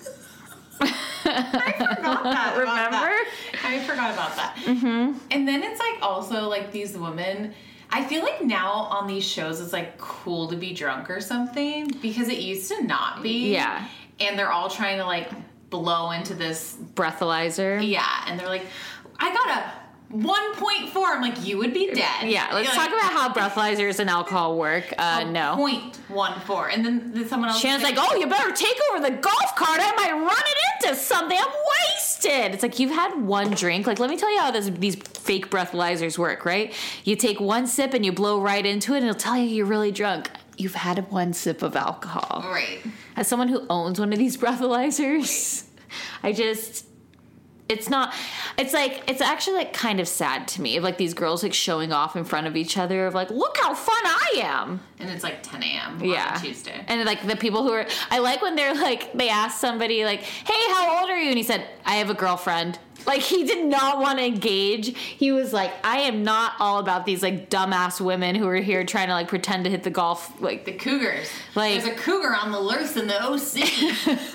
I forgot that. Remember? That. I forgot about that. Mm-hmm. And then it's like also like these women. I feel like now on these shows it's like cool to be drunk or something because it used to not be. Yeah. And they're all trying to like blow into this breathalyzer. Yeah. And they're like, I got a one point four. I'm like, you would be dead. Yeah, let's You're talk like, about how breathalyzers and alcohol work. Uh, no. zero point one four. And then, then someone else Shannon's like, oh, you better take over the golf cart. I might run it into something. I'm wasted. It's like, you've had one drink. Like, let me tell you how this, these fake breathalyzers work, right? You take one sip and you blow right into it, and it'll tell you you're really drunk. You've had one sip of alcohol. Right. As someone who owns one of these breathalyzers, I just... It's not, it's like, it's actually like kind of sad to me. Like these girls like showing off in front of each other of like, look how fun I am. And it's like ten a.m. Yeah. on a Tuesday. And like the people who are, I like when they're like, they ask somebody like, hey, how old are you? And he said, I have a girlfriend. Like he did not want to engage. He was like, I am not all about these like dumbass women who are here trying to like pretend to hit the golf. Like the Cougars. Like, there's a cougar on the loose in the O C.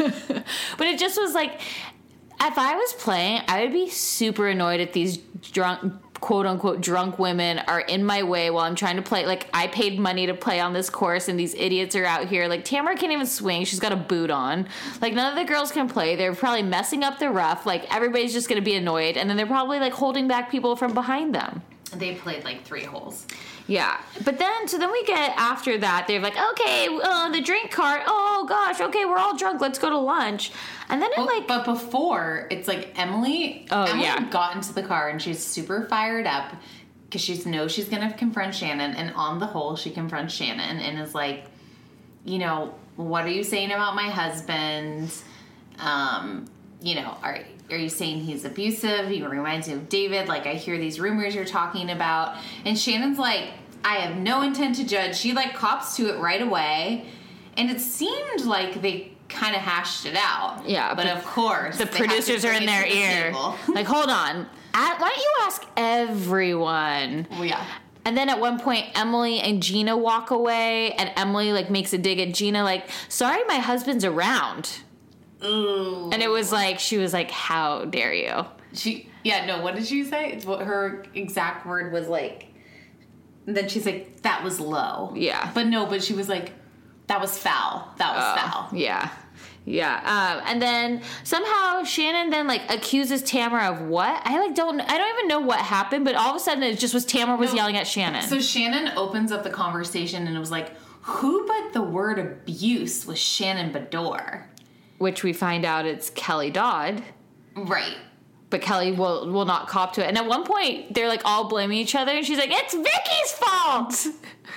But it just was like, if I was playing, I would be super annoyed if these drunk, quote unquote, drunk women are in my way while I'm trying to play. Like, I paid money to play on this course, and these idiots are out here. Like, Tamara can't even swing. She's got a boot on. Like, none of the girls can play. They're probably messing up the rough. Like, everybody's just going to be annoyed. And then they're probably, like, holding back people from behind them. They played, like, three holes. Yeah. But then, so then we get after that, they're like, okay, uh, the drink cart. Oh, gosh, okay, we're all drunk. Let's go to lunch. And then it, well, like... But before, it's like Emily... Oh, Emily yeah. got into the car, and she's super fired up because she knows she's going to confront Shannon. And on the hole, she confronts Shannon and is like, you know, what are you saying about my husband? Um... you know, are, are you saying he's abusive? He reminds me of David. Like, I hear these rumors you're talking about. And Shannon's like, I have no intent to judge. She, like, cops to it right away. And it seemed like they kind of hashed it out. Yeah. But, but of course. The producers are in their the ear. Like, hold on. At, why don't you ask everyone? Well, yeah. And then at one point, Emily and Gina walk away, and Emily, like, makes a dig at Gina, like, sorry, my husband's around. Ooh. And it was like, she was like, how dare you? She, yeah, no, what did she say? It's what her exact word was like. And then she's like, that was low. Yeah. But no, but she was like, that was foul. That was uh, foul. Yeah. Yeah. Um, and then somehow Shannon then like accuses Tamara of what? I like don't, I don't even know what happened, but all of a sudden it just was Tamara was no, yelling at Shannon. So Shannon opens up the conversation and it was like, who but the word abuse was Shannon Beador? Which we find out it's Kelly Dodd. Right. But Kelly will will not cop to it. And at one point, they're like all blaming each other. And she's like, it's Vicky's fault.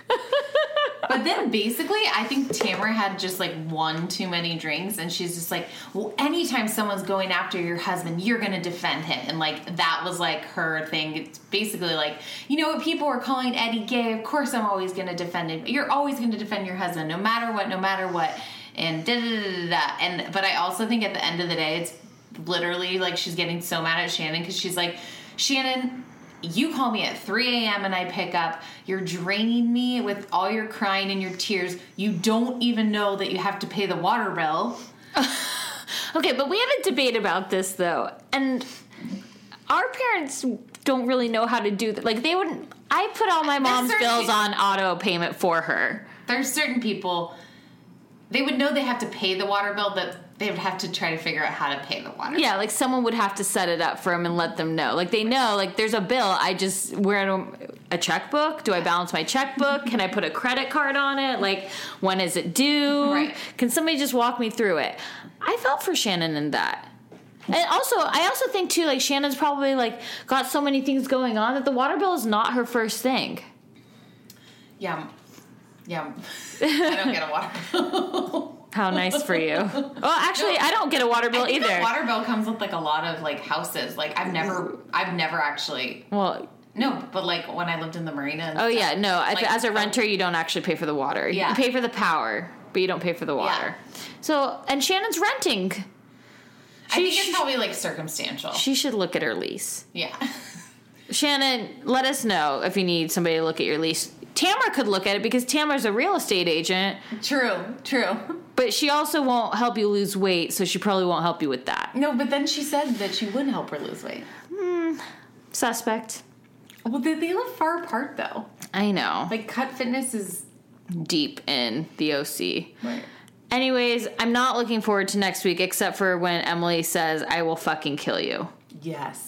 But then basically, I think Tamara had just like one too many drinks. And she's just like, well, anytime someone's going after your husband, you're going to defend him. And like, that was like her thing. It's basically like, you know what, people were calling Eddie gay. Of course I'm always going to defend him. You're always going to defend your husband, no matter what, no matter what. And da da da da. And but I also think at the end of the day, it's literally like she's getting so mad at Shannon because she's like, Shannon, you call me at three a.m. and I pick up. You're draining me with all your crying and your tears. You don't even know that you have to pay the water bill. Okay, but we had a debate about this though, and our parents don't really know how to do that. Like they wouldn't. I put all my mom's bills people, on auto payment for her. There's certain people. They would know they have to pay the water bill, but they would have to try to figure out how to pay the water bill. Yeah, like someone would have to set it up for them and let them know. Like they know, like there's a bill. I just, we're in a, a checkbook. Do I balance my checkbook? Can I put a credit card on it? Like when is it due? Right. Can somebody just walk me through it? I felt for Shannon in that. And also, I also think too, like Shannon's probably like got so many things going on that the water bill is not her first thing. Yeah. Yeah. I don't get a water bill. How nice for you. Well, actually, no, I don't get a water bill I think either. The water bill comes with like a lot of like houses. Like I've never, I've never actually. Well, no, but like when I lived in the marina. And oh stuff, yeah, no. like, as a renter, you don't actually pay for the water. Yeah. You pay for the power, but you don't pay for the water. Yeah. So, and Shannon's renting. She, I think it's probably like circumstantial. She should look at her lease. Yeah. Shannon, let us know if you need somebody to look at your lease. Tamara could look at it because Tamara's a real estate agent. True, true. But she also won't help you lose weight, so she probably won't help you with that. No, but then she said that she would help her lose weight. Hmm. Suspect. Well, they, they live far apart, though. I know. Like, Cut Fitness is deep in the O C. Right. Anyways, I'm not looking forward to next week, except for when Emily says, I will fucking kill you. Yes.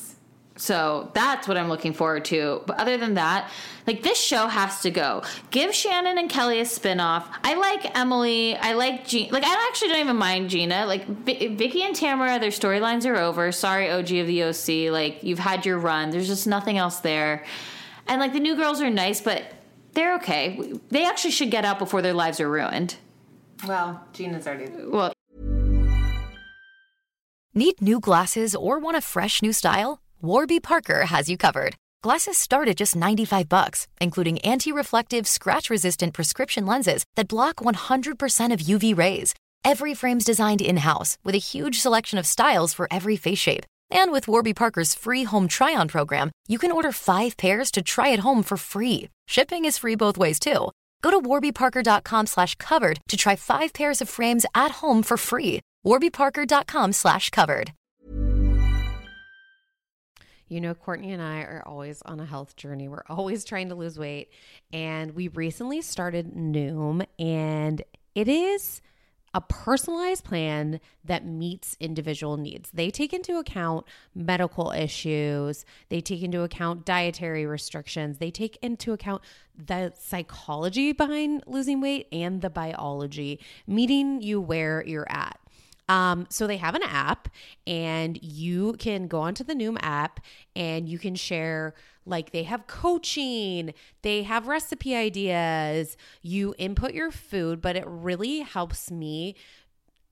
So that's what I'm looking forward to. But other than that, like this show has to go. Give Shannon and Kelly a spinoff. I like Emily. I like Gina. Like I actually don't even mind Gina. Like v- Vicky and Tamara, their storylines are over. Sorry, O G of the O C. Like you've had your run. There's just nothing else there. And like the new girls are nice, but they're okay. They actually should get out before their lives are ruined. Well, Gina's already. Well. Need new glasses or want a fresh new style? Warby Parker has you covered. Glasses start at just ninety-five bucks, including anti-reflective, scratch-resistant prescription lenses that block one hundred percent of U V rays. Every frame's designed in-house with a huge selection of styles for every face shape. And with Warby Parker's free home try-on program, you can order five pairs to try at home for free. Shipping is free both ways, too. Go to warbyparker.com slash covered to try five pairs of frames at home for free. warbyparker.com slash covered. You know, Courtney and I are always on a health journey. We're always trying to lose weight. And we recently started Noom, and it is a personalized plan that meets individual needs. They take into account medical issues. They take into account dietary restrictions. They take into account the psychology behind losing weight and the biology, meeting you where you're at. Um, so they have an app, and you can go onto the Noom app and you can share, like they have coaching, they have recipe ideas, you input your food, but it really helps me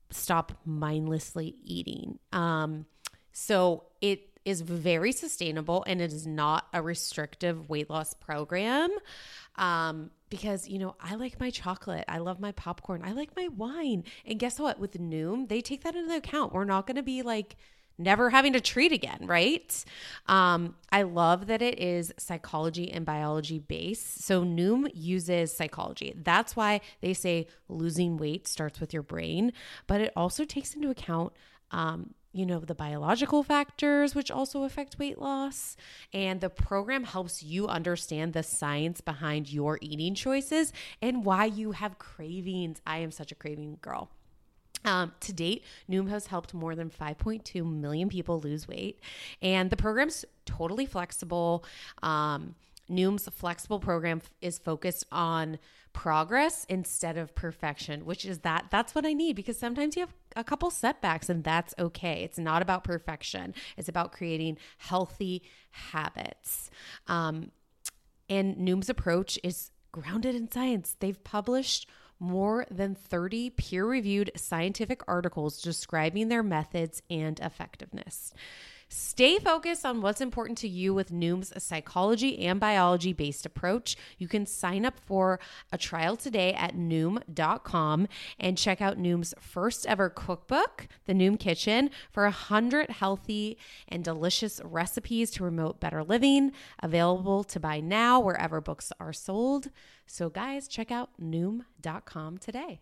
stop mindlessly eating. Um, so it is very sustainable, and it is not a restrictive weight loss program. Um, because, you know, I like my chocolate. I love my popcorn. I like my wine. And guess what? With Noom, they take that into account. We're not going to be like never having to treat again, right? Um, I love that it is psychology and biology based. So Noom uses psychology. That's why they say losing weight starts with your brain, but it also takes into account um, you know, the biological factors, which also affect weight loss. And the program helps you understand the science behind your eating choices and why you have cravings. I am such a craving girl. Um, to date, Noom has helped more than five point two million people lose weight. And the program's totally flexible. Um, Noom's flexible program is focused on progress instead of perfection, which is that that's what I need, because sometimes you have a couple setbacks and that's okay. It's not about perfection. It's about creating healthy habits. Um, and Noom's approach is grounded in science. They've published more than thirty peer-reviewed scientific articles describing their methods and effectiveness. Stay focused on what's important to you with Noom's psychology and biology-based approach. You can sign up for a trial today at Noom dot com and check out Noom's first ever cookbook, The Noom Kitchen, for one hundred healthy and delicious recipes to promote better living, available to buy now wherever books are sold. So guys, check out Noom dot com today.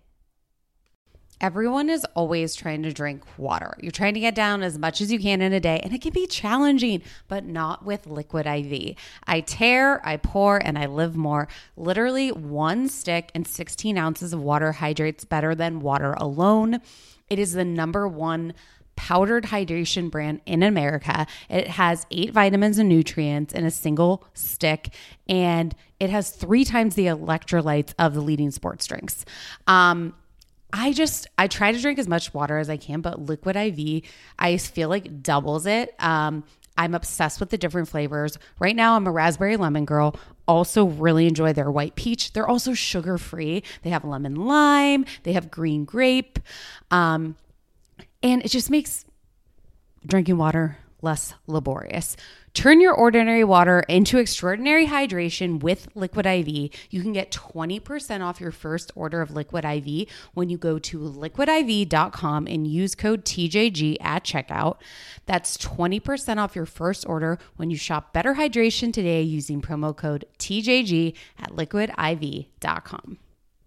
Everyone is always trying to drink water. You're trying to get down as much as you can in a day, and it can be challenging, but not with Liquid I V. I tear, I pour, and I live more. Literally one stick and sixteen ounces of water hydrates better than water alone. It is the number one powdered hydration brand in America. It has eight vitamins and nutrients in a single stick, and it has three times the electrolytes of the leading sports drinks. Um, I just, I try to drink as much water as I can, but Liquid I V, I feel like doubles it. Um, I'm obsessed with the different flavors. Right now, I'm a raspberry lemon girl. Also really enjoy their white peach. They're also sugar-free. They have lemon lime. They have green grape. Um, and it just makes drinking water less laborious. Turn your ordinary water into extraordinary hydration with Liquid I V. You can get twenty percent off your first order of Liquid I V when you go to liquid I V dot com and use code T J G at checkout. That's twenty percent off your first order when you shop Better Hydration today using promo code T J G at liquid I V dot com.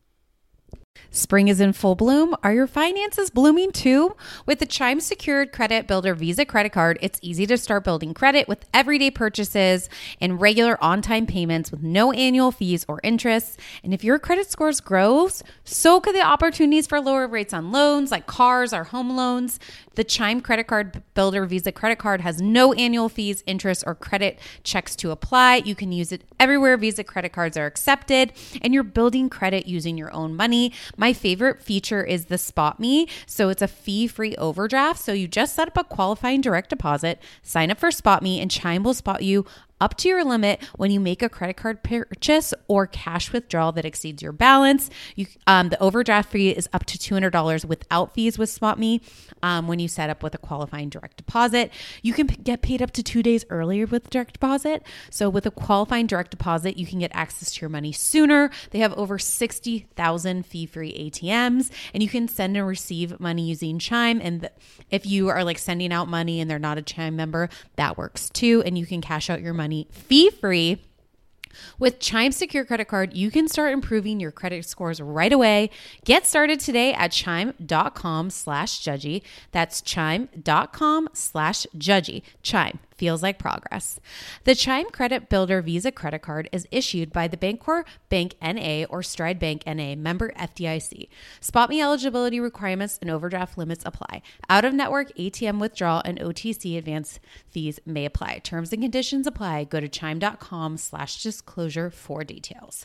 Spring is in full bloom. Are your finances blooming too? With the Chime Secured Credit Builder Visa Credit Card, it's easy to start building credit with everyday purchases and regular on-time payments with no annual fees or interest. And if your credit scores grows, so could the opportunities for lower rates on loans like cars or home loans. The Chime Credit Card Builder Visa Credit Card has no annual fees, interest, or credit checks to apply. You can use it everywhere Visa credit cards are accepted, and you're building credit using your own money. My favorite feature is the Spot Me. So it's a fee-free overdraft. So you just set up a qualifying direct deposit, sign up for Spot Me, and Chime will spot you up to your limit when you make a credit card purchase or cash withdrawal that exceeds your balance. You, um, the overdraft fee is up to two hundred dollars without fees with Spot Me um, when you set up with a qualifying direct deposit. You can p- get paid up to two days earlier with direct deposit. So with a qualifying direct deposit, you can get access to your money sooner. They have over sixty thousand fee-free A T Ms, and you can send and receive money using Chime. And th- if you are like sending out money and they're not a Chime member, that works too. And you can cash out your money fee-free. With Chime Secure Credit Card, you can start improving your credit scores right away. Get started today at chime.com slash judgy. That's chime.com slash judgy. Chime feels like progress. The Chime Credit Builder Visa Credit Card is issued by the Bancorp Bank N A or Stride Bank N A, member F D I C. Spot Me eligibility requirements and overdraft limits apply. Out-of-network A T M withdrawal and O T C advance fees may apply. Terms and conditions apply. Go to chime.com slash disclosure for details.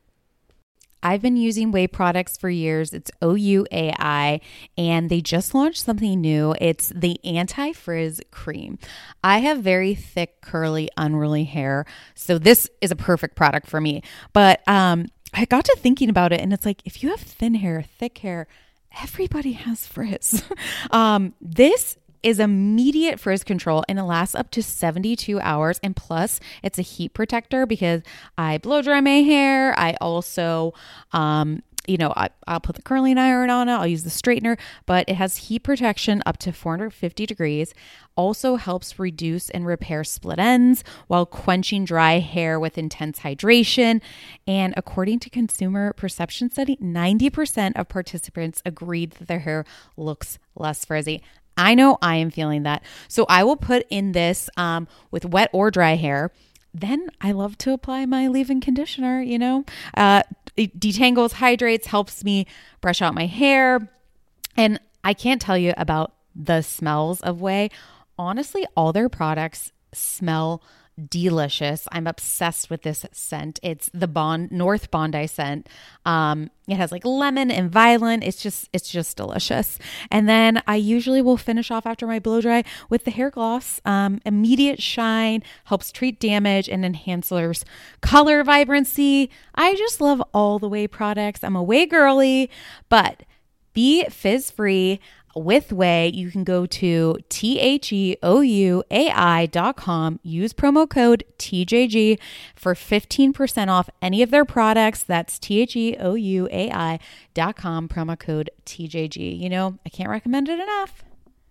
I've been using Ouai products for years. It's O U A I, and they just launched something new. It's the Anti-Frizz Cream. I have very thick, curly, unruly hair, so this is a perfect product for me. But um, I got to thinking about it, and it's like, if you have thin hair, thick hair, everybody has frizz. um, this is immediate frizz control and it lasts up to seventy-two hours. And plus it's a heat protector because I blow dry my hair. I also, um, you know, I, I'll put the curling iron on it. I'll use the straightener, but it has heat protection up to four hundred fifty degrees. Also helps reduce and repair split ends while quenching dry hair with intense hydration. And according to Consumer Perception Study, ninety percent of participants agreed that their hair looks less frizzy. I know I am feeling that. So I will put in this um, with wet or dry hair. Then I love to apply my leave-in conditioner, you know. Uh, it detangles, hydrates, helps me brush out my hair. And I can't tell you about the smells of Ouai. Honestly, all their products smell delicious. I'm obsessed with this scent. It's the Bond North Bondi scent. Um, it has like lemon and violet. It's just, it's just delicious. And then I usually will finish off after my blow dry with the hair gloss. Um, immediate shine, helps treat damage and enhances color vibrancy. I just love all the Ouai products. I'm a Ouai girly, but be fizz free. With Ouai, you can go to T H E O U A I dot com, use promo code T J G for fifteen percent off any of their products. That's T H E O U A I dot com, promo code T J G. You know, I can't recommend it enough.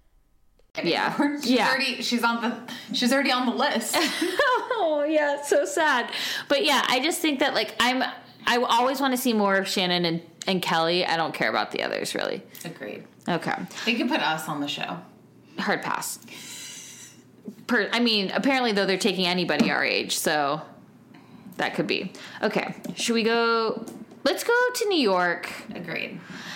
Yeah. She's yeah. already she's on the she's already on the list. Oh, yeah, it's so sad. But yeah, I just think that like I'm I always want to see more of Shannon and, and Kelly. I don't care about the others really. Agreed. Okay. They could put us on the show. Hard pass. Per, I mean, apparently, though, they're taking anybody our age, so that could be. Okay. Should we go? Let's go to New York. Agreed.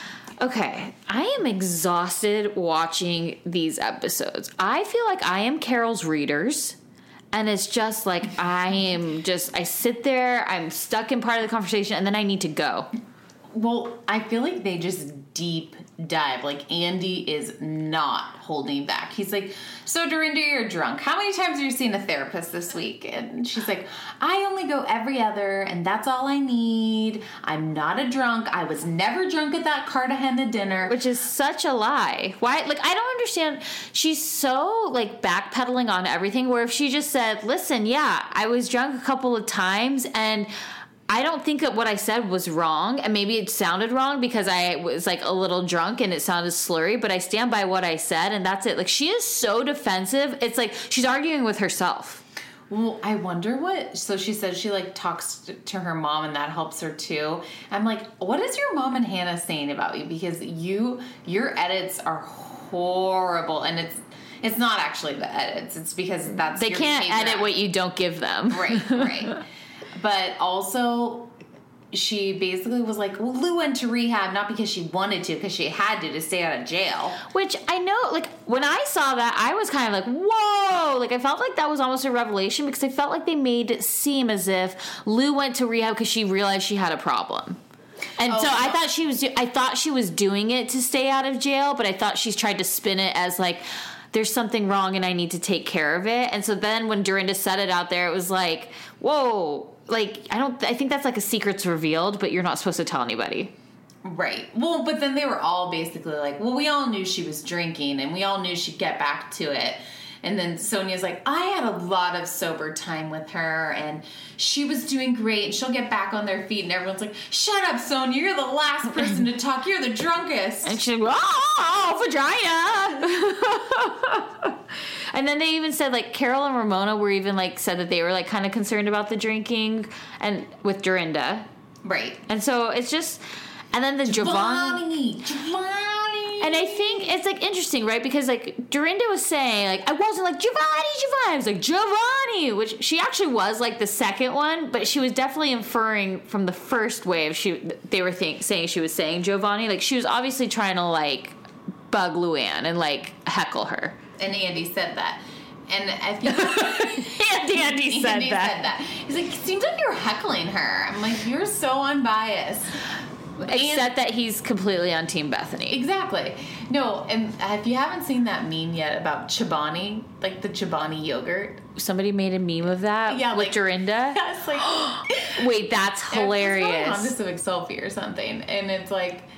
Okay. I am exhausted watching these episodes. I feel like I am Carol's readers. And it's just like I am just, I sit there, I'm stuck in part of the conversation, and then I need to go. Well, I feel like they just deep dive. Like, Andy is not holding back. He's like, so Dorinda, you're drunk. How many times have you seen a therapist this week? And she's like, I only go every other, and that's all I need. I'm not a drunk. I was never drunk at that Cartagena dinner. Which is such a lie. Why? Like, I don't understand. She's so, like, backpedaling on everything, where if she just said, listen, yeah, I was drunk a couple of times, and I don't think that what I said was wrong, and maybe it sounded wrong because I was like a little drunk and it sounded slurry, but I stand by what I said, and that's it. Like, she is so defensive. It's like she's arguing with herself. Well, I wonder what, so she says she like talks to her mom and that helps her too. I'm like, what is your mom and Hannah saying about you? Because you, your edits are horrible, and it's, it's not actually the edits. It's because that's They your can't behavior. edit what you don't give them. Right, right. But also, she basically was like, well, Lou went to rehab not because she wanted to, because she had to to stay out of jail. Which I know, like, when I saw that, I was kind of like, whoa! Like, I felt like that was almost a revelation because I felt like they made it seem as if Lou went to rehab because she realized she had a problem. And oh, so I thought she was, I thought she was doing it to stay out of jail, but I thought she's tried to spin it as like, there's something wrong and I need to take care of it. And so then when Dorinda said it out there, it was like, whoa. Like, I don't, I think that's like a secret's revealed, but you're not supposed to tell anybody. Right. Well, but then they were all basically like, well, we all knew she was drinking and we all knew she'd get back to it. And then Sonia's like, I had a lot of sober time with her and she was doing great and she'll get back on their feet. And everyone's like, shut up, Sonia. You're the last person to talk. You're the drunkest. And she's like, oh, vagina. And then they even said, like, Carol and Ramona were even, like, said that they were, like, kind of concerned about the drinking and with Dorinda. Right. And so it's just, and then the Giovanni. Giovanni. And I think it's, like, interesting, right? Because, like, Dorinda was saying, like, I wasn't like, Giovanni, Giovanni. I was like, Giovanni, which she actually was, like, the second one, but she was definitely inferring from the first wave. She, they were think, saying she was saying Giovanni. Like, she was obviously trying to, like, bug Luann and, like, heckle her. And Andy said that. And I think Andy, Andy said Andy that. said that. He's like, it seems like you're heckling her. I'm like, you're so unbiased. Except and, that he's completely on Team Bethany. Exactly. No, and if you haven't seen that meme yet about Chobani, like the Chobani yogurt. Somebody made a meme of that yeah, with like, Dorinda? Yeah, it's like... Wait, that's hilarious. It's on the Civic Selfie or something. And it's like...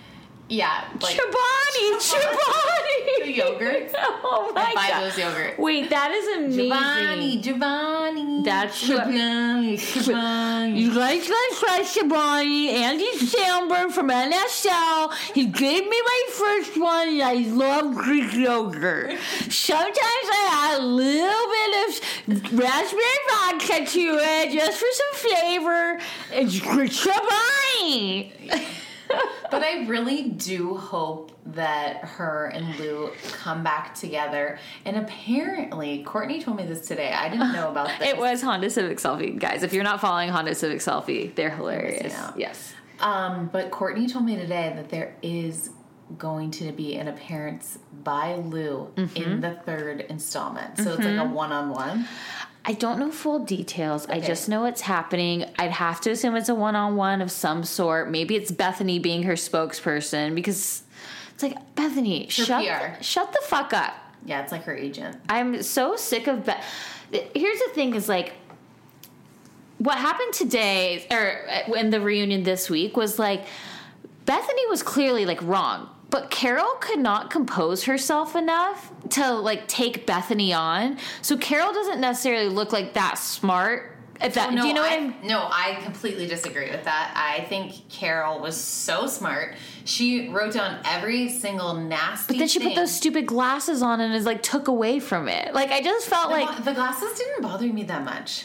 Yeah. Like, Chobani, Chobani. The yogurt. Oh my buy god. those yogurt. Wait, that is amazing. Giovanni, Giovanni. That's what- Giovanni, Giovanni. You guys like Fresh Chobani, Andy Samberg from N S L. He gave me my first one, and I love Greek yogurt. Sometimes I add a little bit of raspberry vodka to it, just for some flavor. It's Greek Chobani. But I really do hope that her and Lou come back together. And apparently, Courtney told me this today. I didn't know about this. It was Honda Civic Selfie. Guys, if you're not following Honda Civic Selfie, they're hilarious. Yes. Um, but Courtney told me today that there is going to be an appearance by Lou mm-hmm. in the third installment. So mm-hmm. it's like a one-on-one. I don't know full details. Okay. I just know it's happening. I'd have to assume it's a one-on-one of some sort. Maybe it's Bethany being her spokesperson, because it's like, Bethany, shut the, shut the fuck up. Yeah, it's like her agent. I'm so sick of Beth. Here's the thing is, like, what happened today, or in the reunion this week, was like, Bethany was clearly, like, wrong. But Carol could not compose herself enough to, like, take Bethany on. So Carol doesn't necessarily look like that smart. If that, oh, no, do you know what I, I'm... No, I completely disagree with that. I think Carol was so smart. She wrote down every single nasty But then she thing. put those stupid glasses on and is, like, took away from it. Like, I just felt the, like... The glasses didn't bother me that much.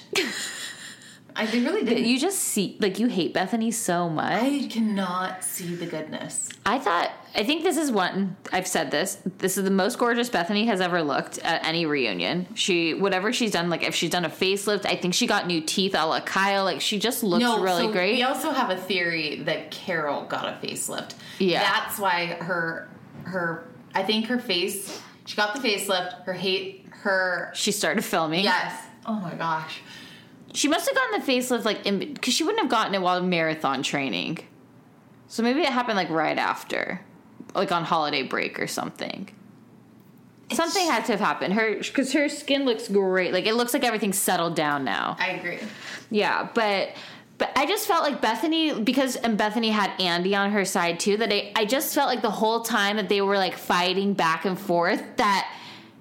I they really didn't. You just see... Like, you hate Bethany so much. I cannot see the goodness. I thought... I think this is one... I've said this. This is the most gorgeous Bethany has ever looked at any reunion. She... Whatever she's done, like, if she's done a facelift, I think she got new teeth a la Kyle. Like, she just looks no, really so great. We also have a theory that Carol got a facelift. Yeah. That's why her... her I think her face... She got the facelift. Her hate... Her... She started filming. Yes. Oh, my gosh. She must have gotten the facelift, like, in... Because she wouldn't have gotten it while marathon training. So maybe it happened, like, right after. Like on holiday break or something. It's something had to have happened. Her, because her skin looks great. Like, it looks like everything's settled down now. I agree. Yeah, but but I just felt like Bethany, because and Bethany had Andy on her side too, that I, I just felt like the whole time that they were like fighting back and forth, that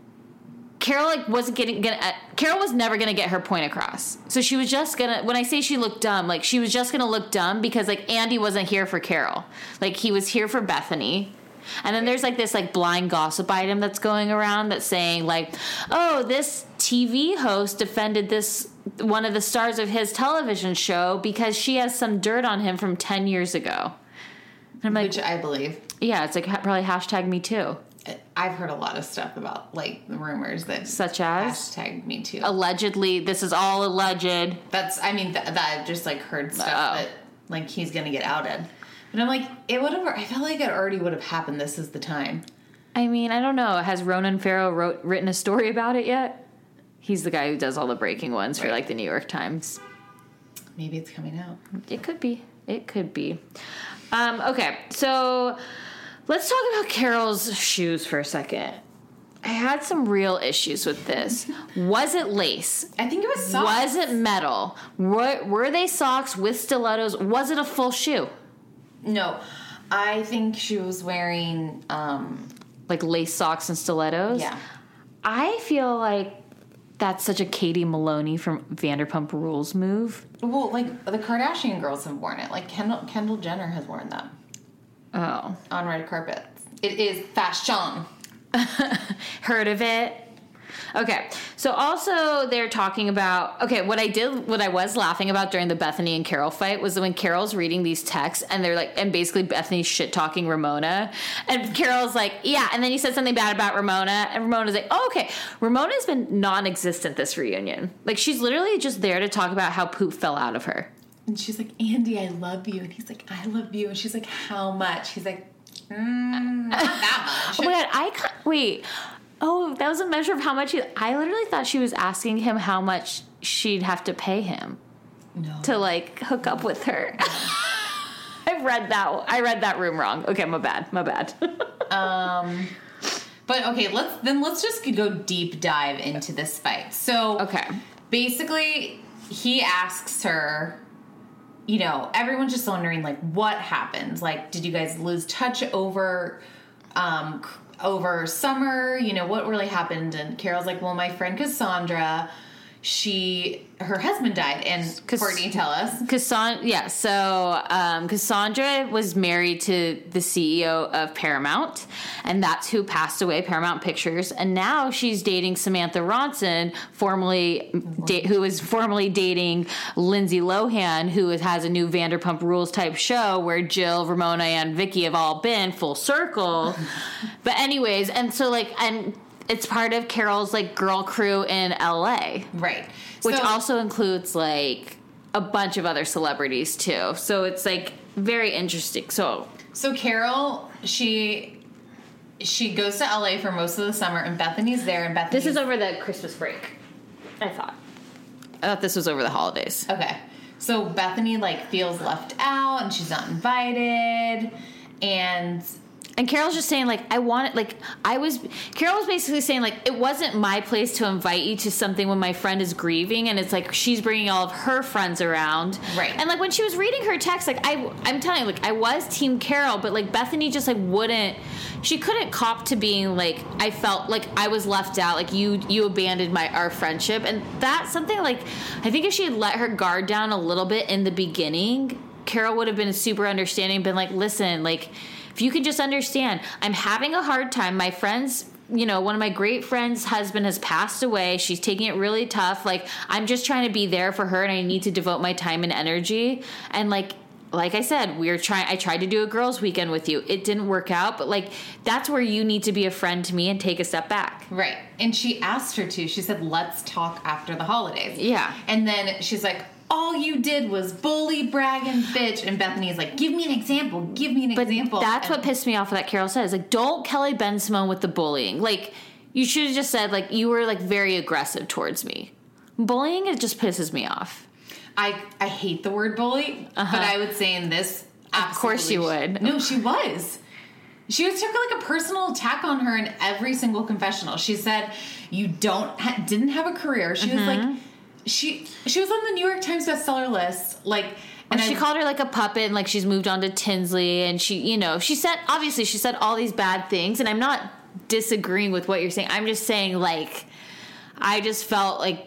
Carol like wasn't getting gonna uh, Carol was never gonna get her point across. So she was just gonna, when I say she looked dumb, like she was just gonna look dumb because like Andy wasn't here for Carol. Like he was here for Bethany. And then there's like this like blind gossip item that's going around that's saying like, oh, this T V host defended this one of the stars of his television show because she has some dirt on him from ten years ago. And I'm like, which I believe. Yeah, it's like probably hashtag me too. I've heard a lot of stuff about like the rumors that such as hashtag me too. Allegedly, this is all alleged. That's I mean th- that I've just like heard stuff oh. that like he's gonna get outed. But I'm like, it would have. I felt like it already would have happened. This is the time. I mean, I don't know. Has Ronan Farrow wrote written a story about it yet? He's the guy who does all the breaking ones right. for like the New York Times. Maybe it's coming out. It could be. It could be. Um, okay, so let's talk about Carol's shoes for a second. I had some real issues with this. Was it lace? I think it was socks. Was it metal? Were, were they socks with stilettos? Was it a full shoe? No, I think she was wearing um, like lace socks and stilettos. Yeah, I feel like that's such a Katie Maloney from Vanderpump Rules move. Well, like the Kardashian girls have worn it. Like Kendall, Kendall Jenner has worn them. Oh, on red carpets. It is fashion. Heard of it? Okay, so also they're talking about, okay, what I did, what I was laughing about during the Bethany and Carol fight was when Carol's reading these texts and they're like, and basically Bethany's shit-talking Ramona, and Carol's like, yeah, and then you said something bad about Ramona, and Ramona's like, oh, okay, Ramona's been non-existent this reunion. Like, she's literally just there to talk about how poop fell out of her. And she's like, Andy, I love you, and he's like, I love you, and she's like, how much? He's like, mm, not that much. Oh my god, I can't, wait, oh, that was a measure of how much he... I literally thought she was asking him how much she'd have to pay him no. to, like, hook up with her. I read that. I read that room wrong. Okay, my bad. My bad. um, but okay, let's then let's just go deep dive into this fight. So, okay, basically, he asks her, you know, everyone's just wondering, like, what happened? Like, did you guys lose touch over, um, over summer? You know, what really happened? And Carol's like, well, my friend Cassandra, she, her husband died. And Cass- Courtney, tell us. Cassandra, yeah. So um, Cassandra was married to the C E O of Paramount, and that's who passed away, Paramount Pictures. And now she's dating Samantha Ronson, formerly da- who was formerly dating Lindsay Lohan, who has a new Vanderpump Rules type show where Jill, Ramona, and Vicky have all been full circle. But anyways, and so like, and it's part of Carol's like girl crew in L A, Right. which So- also includes like a bunch of other celebrities too. So it's like very interesting. So So Carol, she she goes to L A for most of the summer, and Bethany's there, and Bethany. this is over the Christmas break. I thought. I thought this was over the holidays. Okay. So Bethany, like, feels left out, and she's not invited, and... And Carol's just saying, like, I want it, like, I was, Carol was basically saying, like, it wasn't my place to invite you to something when my friend is grieving, and it's like, she's bringing all of her friends around. Right. And, like, when she was reading her text, like, I, I'm telling you, like, I was Team Carol, but, like, Bethany just, like, wouldn't, she couldn't cop to being, like, I felt like I was left out, like, you, you abandoned my, our friendship, and that's something, like, I think if she had let her guard down a little bit in the beginning, Carol would have been super understanding, been like, listen, like, if you could just understand, I'm having a hard time. My friends, you know, one of my great friends' husband has passed away. She's taking it really tough. Like, I'm just trying to be there for her, and I need to devote my time and energy. And like, like I said, we were trying, I tried to do a girls' weekend with you. It didn't work out, but like, that's where you need to be a friend to me and take a step back. Right. And she asked her to. She said, let's talk after the holidays. Yeah. And then she's like, all you did was bully, brag, and bitch. And Bethany's like, give me an example. Give me an But example. that's and what pissed me off that Carol says. Like, don't Kelly Ben Simone with the bullying. Like, you should have just said, like, you were, like, very aggressive towards me. Bullying, it just pisses me off. I, I hate the word bully, Uh-huh. but I would say in this, Of course you would. No, she was. She was took like a personal attack on her in every single confessional. She said, you don't, ha- didn't have a career. She Mm-hmm. was like, she, she was on the New York Times bestseller list. Like, And and she I, called her like a puppet, and like she's moved on to Tinsley, and she, you know, she said, obviously she said all these bad things, and I'm not disagreeing with what you're saying. I'm just saying, like, I just felt like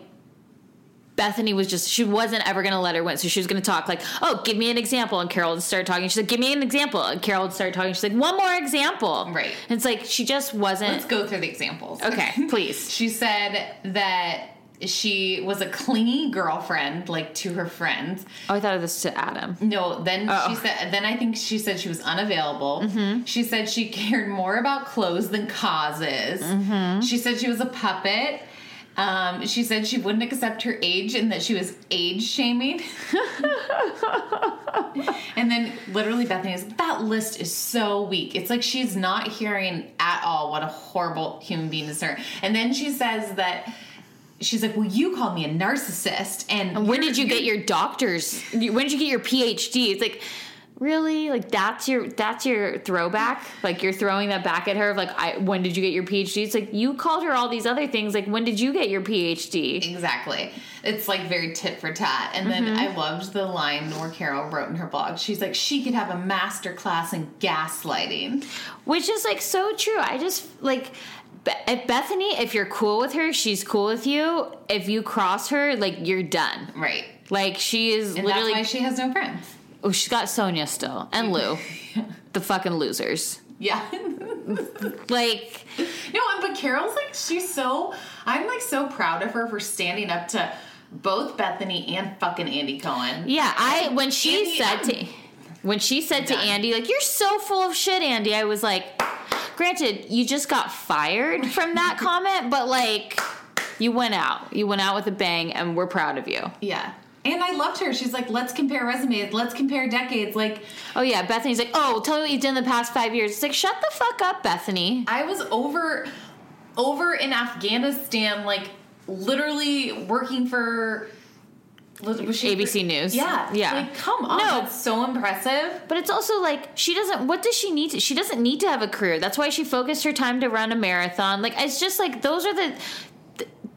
Bethany was just, she wasn't ever going to let her win. So she was going to talk like, oh, give me an example. And Carol would start talking. She's like, give me an example. And Carol would start talking. She's like, one more example. Right. And it's like, she just wasn't. let's go through the examples. Okay, please. She said that she was a clingy girlfriend, like, to her friends. Oh, I thought it was to Adam. No, then Oh. she said, then I think she said she was unavailable. Mm-hmm. She said she cared more about clothes than causes. Mm-hmm. She said she was a puppet. Um, she said she wouldn't accept her age and that she was age shaming. And then literally Bethany was, that list is so weak. It's like she's not hearing at all what a horrible human being is her. And then she says that, she's like, well, you called me a narcissist. And, And when you're- did you get you're- your doctor's? When did you get your P H D? It's like, really? Like, that's your that's your throwback? Like, you're throwing that back at her of like, I, when did you get your P H D? It's like, you called her all these other things. Like, when did you get your P H D? Exactly. It's like very tit for tat. And then Mm-hmm. I loved the line where Carol wrote in her blog, she's like, she could have a master class in gaslighting. Which is like so true. I just like, Be- if Bethany, if you're cool with her, she's cool with you. If you cross her, like, you're done. Right. Like, she is And literally. that's why she has no friends. Oh, she's got Sonia still and Lou, the fucking losers. Yeah. Like, No, but Carol's like, she's so, I'm like so proud of her for standing up to both Bethany and fucking Andy Cohen. yeah, I when she Andy, said I'm to when she said to done. Andy, like, you're so full of shit, Andy. I was like, granted, you just got fired from that comment, but like, you went out, you went out with a bang, and we're proud of you. Yeah. And I loved her. She's like, let's compare resumes. Let's compare decades. Like, Oh yeah, Bethany's like, oh, tell me what you've done in the past five years. It's like, shut the fuck up, Bethany. I was over, over in Afghanistan, like, literally working for... Was she A B C News. Yeah. Yeah. Like, come on. No. That's so impressive. But it's also like, she doesn't, what does she need to, she doesn't need to have a career. That's why she focused her time to run a marathon. Like, it's just like, those are the,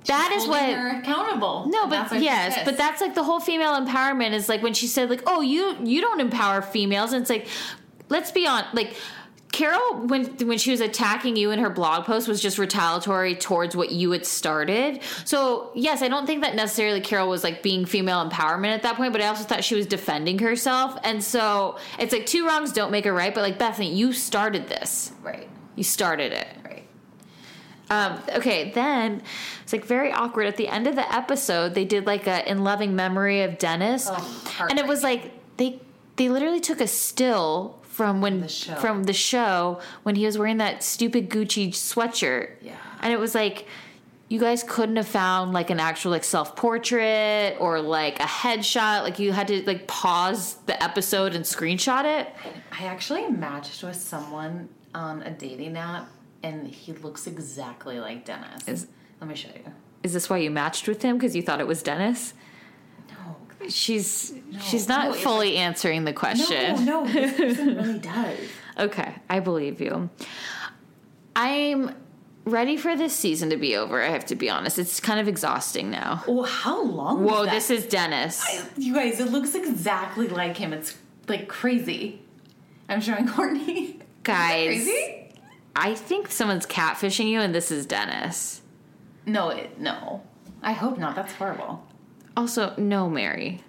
that is what her accountable. No, And but that's why yes, she's but pissed. that's like the whole female empowerment is like when she said like, oh, you you don't empower females, and it's like, let's be on like. Carol, when when she was attacking you in her blog post, was just retaliatory towards what you had started. So, yes, I don't think that necessarily Carol was, like, being female empowerment at that point, but I also thought she was defending herself. And so it's like two wrongs don't make a right, but, like, Bethany, you started this. Right. You started it. Right. Um, okay, then it's, like, very awkward. At the end of the episode, they did, like, a In Loving Memory of Dennis. Oh, and it was, like, they they literally took a still from when The show. from the show when he was wearing that stupid Gucci sweatshirt. Yeah. And it was like you guys couldn't have found like an actual like self-portrait or like a headshot. Like you had to like pause the episode and screenshot it. I actually matched with someone on a dating app, and he looks exactly like Dennis. Is- Let me show you. Is this why you matched with him because you thought it was Dennis? No. She's she's not no, it's fully answering the question. No, no, this person really does. Okay, I believe you. I'm ready for this season to be over, I have to be honest. It's kind of exhausting now. Oh, how long Whoa, was that? this is Dennis. I- you guys, it looks exactly like him. It's like crazy. I'm showing Courtney. Guys, Isn't that crazy? I think someone's catfishing you and this is Dennis. No, it, no. I hope not. That's horrible. Also, no, Mary.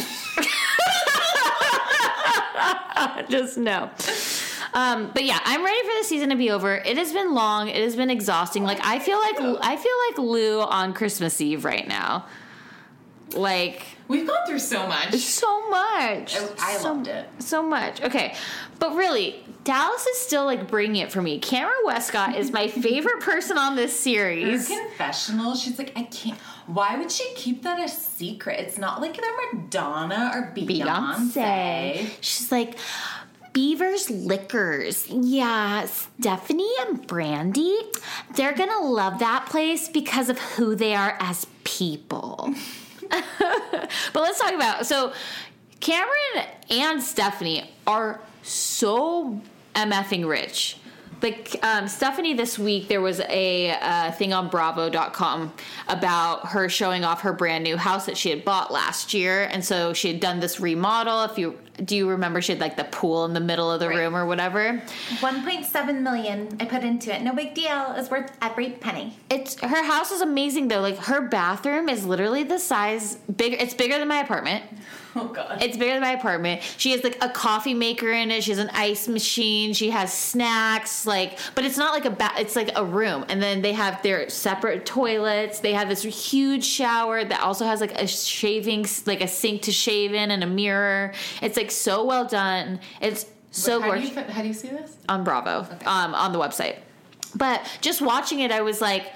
Just no. Um, but yeah, I'm ready for the season to be over. It has been long. It has been exhausting. Like I feel like I feel like Lou on Christmas Eve right now. Like We've gone through so much. so much. I, I so, loved it. so much. Okay, but really, Dallas is still like bringing it for me. Cameron Westcott is my favorite person on this Her series. confessional, she's like, I can't. Why would she keep that a secret? It's not like they're Madonna or Beyonce. Beyonce. She's like, Beaver's Liquors. Yeah, Stephanie and Brandy, they're gonna love that place because of who they are as people. But let's talk about, so Cameron and Stephanie are so MFing rich. Like, um, Stephanie this week, there was a uh, thing on bravo dot com about her showing off her brand new house that she had bought last year. And so she had done this remodel. If you, do you remember she had like the pool in the middle of the Right. room or whatever? one point seven million I put into it. No big deal. It's worth every penny. It's, her house is amazing though. Like her bathroom is literally the size, bigger, it's bigger than my apartment. Oh, God. It's bigger than my apartment. She has like a coffee maker in it. She has an ice machine. She has snacks. Like, but it's not like a ba- it's like a room. And then they have their separate toilets. They have this huge shower that also has like a shaving, like a sink to shave in and a mirror. It's like so well done. It's so how, do gorgeous. you, how do you see this? On Bravo, um, on the website. But just watching it, I was like,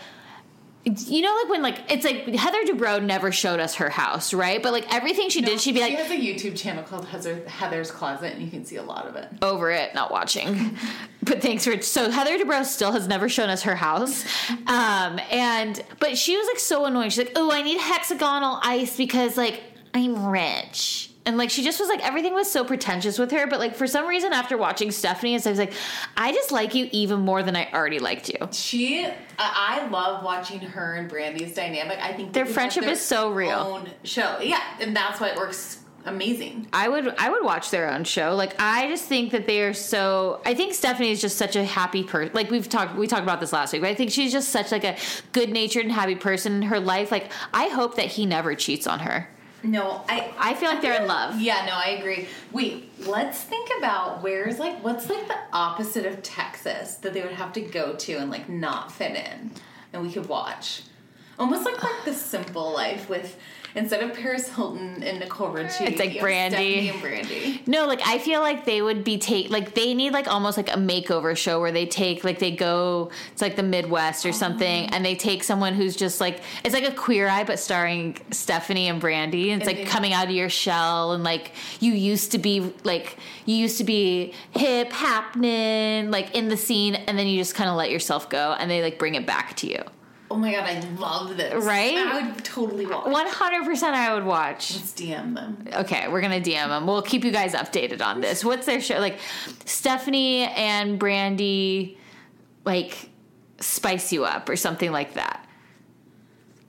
you know, like when like it's like Heather Dubrow never showed us her house, right? But like everything she did, she'd be she like, has a YouTube channel called Heather, Heather's Closet, and you can see a lot of it. over it, not watching. But thanks for so Heather Dubrow still has never shown us her house, um, and but she was like so annoying. She's like, oh, I need hexagonal ice because like I'm rich. And, like, she just was, like, everything was so pretentious with her. But, like, for some reason, after watching Stephanie, and stuff, I was like, I just like you even more than I already liked you. She, I I love watching her and Brandy's dynamic. I think Their they have friendship their is so real. Own show, yeah, and that's why it works amazing. I would I would watch their own show. Like, I just think that they are so... I think Stephanie is just such a happy person. Like, we've talked we talked about this last week, but I think she's just such, like, a good-natured and happy person in her life. Like, I hope that he never cheats on her. No, I I feel like they're in love. Yeah, no, I agree. Wait, let's think about where's like what's like the opposite of Texas that they would have to go to and like not fit in, and we could watch. Almost like like The Simple Life with instead of Paris Hilton and Nicole Richie, It's like you have Brandy. Stephanie and Brandy. No, like I feel like they would be take like they need like almost like a makeover show where they take like they go it's like the Midwest or something and they take someone who's just like it's like a Queer Eye but starring Stephanie and Brandy and it's And like they- coming out of your shell and like you used to be like you used to be hip happening like in the scene and then you just kind of let yourself go and they like bring it back to you. Oh my god, I love this. Right? I would totally watch. one hundred percent I would watch. Let's D M them. Okay, we're gonna D M them. We'll keep you guys updated on this. What's their show? Like, Stephanie and Brandy, like, spice you up or something like that.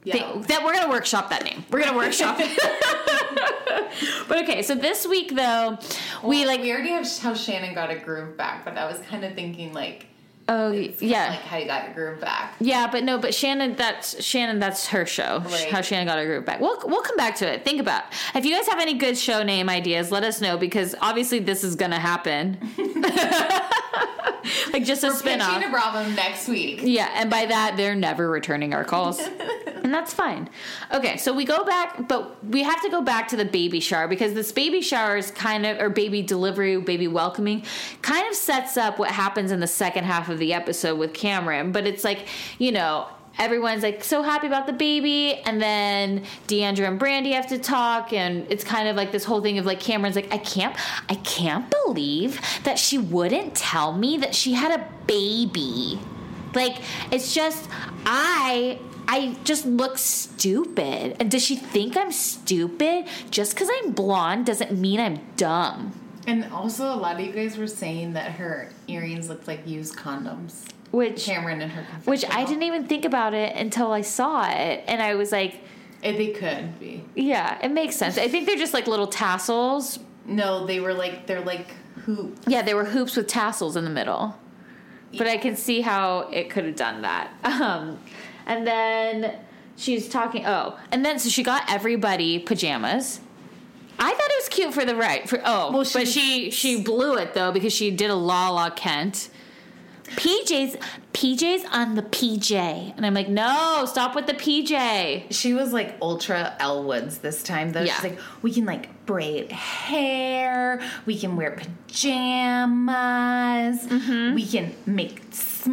Yeah. Think, that we're gonna workshop that name. We're gonna workshop it. But okay, so this week though, well, we like we already have how Shannon got a groove back, but I was kind of thinking like, oh yeah, like how you got your groove back. Yeah, but no, but Shannon, that's Shannon, that's her show. Right. How Shannon got her groove back. We'll we'll come back to it. Think about it. If you guys have any good show name ideas, let us know because obviously this is gonna happen. Like just a We're spin-off. pitching a Bravo next week. Yeah, and by that they're never returning our calls. And that's fine. Okay, so we go back, but we have to go back to the baby shower because this baby shower is kind of, or baby delivery, baby welcoming, kind of sets up what happens in the second half of the episode with Cameron. But it's like, you know, everyone's like so happy about the baby, and then Deandra and Brandi have to talk, and it's kind of like this whole thing of like Cameron's like, I can't, I can't believe that she wouldn't tell me that she had a baby. Like, it's just, I... I just look stupid. And does she think I'm stupid? Just because I'm blonde doesn't mean I'm dumb. And also, a lot of you guys were saying that her earrings looked like used condoms. Which Cameron and her Which I didn't even think about it until I saw it. And I was like... It, they could be. Yeah, it makes sense. I think they're just like little tassels. No, they were like, they're like hoops. Yeah, they were hoops with tassels in the middle. But I can see how it could have done that. Um... And then she's talking, oh, and then so she got everybody pajamas. I thought it was cute for the right, for, oh, well, she, but she she blew it, though, because she did a La La Kent. P Js, P Js on the P J. And I'm like, no, stop with the P J. She was like ultra Elle Woods this time, though. Yeah. She's like, we can like braid hair. We can wear pajamas. Mm-hmm. We can make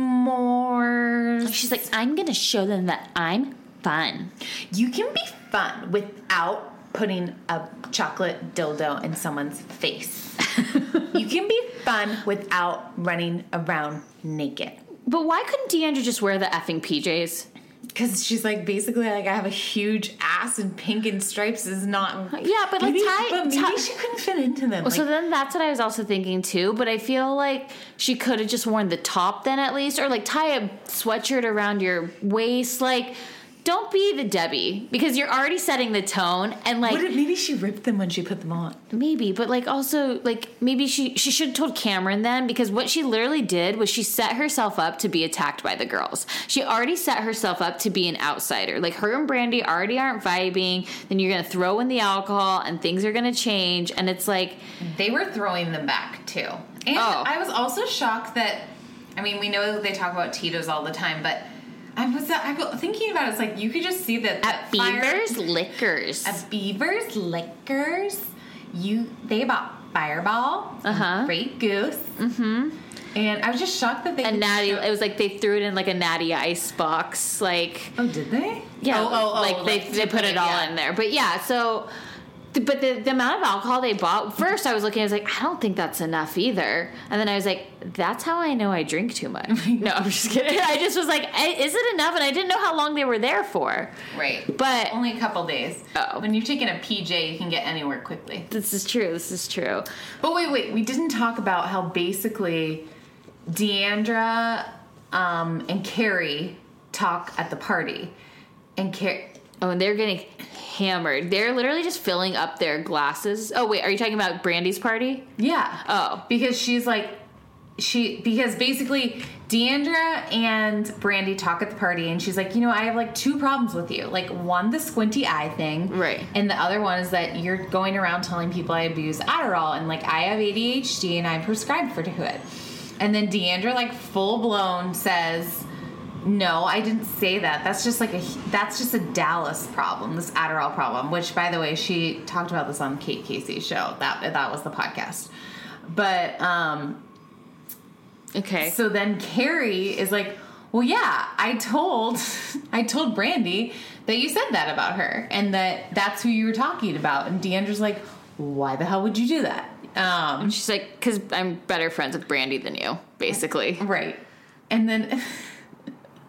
s'mores. She's like, I'm going to show them that I'm fun. You can be fun without putting a chocolate dildo in someone's face. You can be fun without running around naked. But why couldn't Deandra just wear the effing P Js? Because she's like, basically, like, I have a huge ass and pink and stripes is not... Yeah, but like, maybe, tie... But maybe tie, she couldn't fit into them. Well, like, so then that's what I was also thinking, too. But I feel like she could have just worn the top then, at least. Or, like, tie a sweatshirt around your waist. Like... Don't be the Debbie, because you're already setting the tone, and like... What if maybe she ripped them when she put them on? Maybe, but like also, like, maybe she, she should have told Cameron then, because what she literally did was she set herself up to be attacked by the girls. She already set herself up to be an outsider. Like, her and Brandi already aren't vibing, then you're going to throw in the alcohol, and things are going to change, and it's like... They were throwing them back, too. And oh. I was also shocked that... I mean, we know they talk about Tito's all the time, but... I was I was thinking about it. It's like you could just see that at Beaver's fire, Liquors. At Beaver's Liquors, you they bought Fireball, uh-huh, Grey Goose, mm-hmm. And I was just shocked that they a natty. Show. It was like they threw it in like a natty ice box. Like oh, did they? Yeah, oh, oh, oh, like, like they they put it all yeah. in there. But yeah, so. But the, the amount of alcohol they bought, first I was looking, I was like, I don't think that's enough either. And then I was like, that's how I know I drink too much. No, I'm just kidding. I just was like, is it enough? And I didn't know how long they were there for. Right. But only a couple days. Oh. When you're taking a P J, you can get anywhere quickly. This is true. This is true. But wait, wait. We didn't talk about how basically Deandra um, and Carrie talk at the party. And Carrie... Oh, and they're getting hammered. They're literally just filling up their glasses. Oh, wait, are you talking about Brandi's party? Yeah. Oh. Because she's like, she, because basically Deandra and Brandi talk at the party and she's like, you know, I have like two problems with you. Like one, the squinty eye thing. Right. And the other one is that you're going around telling people I abuse Adderall and like I have A D H D and I'm prescribed for it. And then Deandra like full blown says... No, I didn't say that. That's just like a that's just a Dallas problem, this Adderall problem, which by the way, she talked about this on Kate Casey's show. That that was the podcast. But um okay. So then Carrie is like, "Well, yeah, I told I told Brandi that you said that about her and that that's who you were talking about." And Deandra's like, "Why the hell would you do that?" Um and she's like, "Cuz I'm better friends with Brandi than you," basically. Right. And then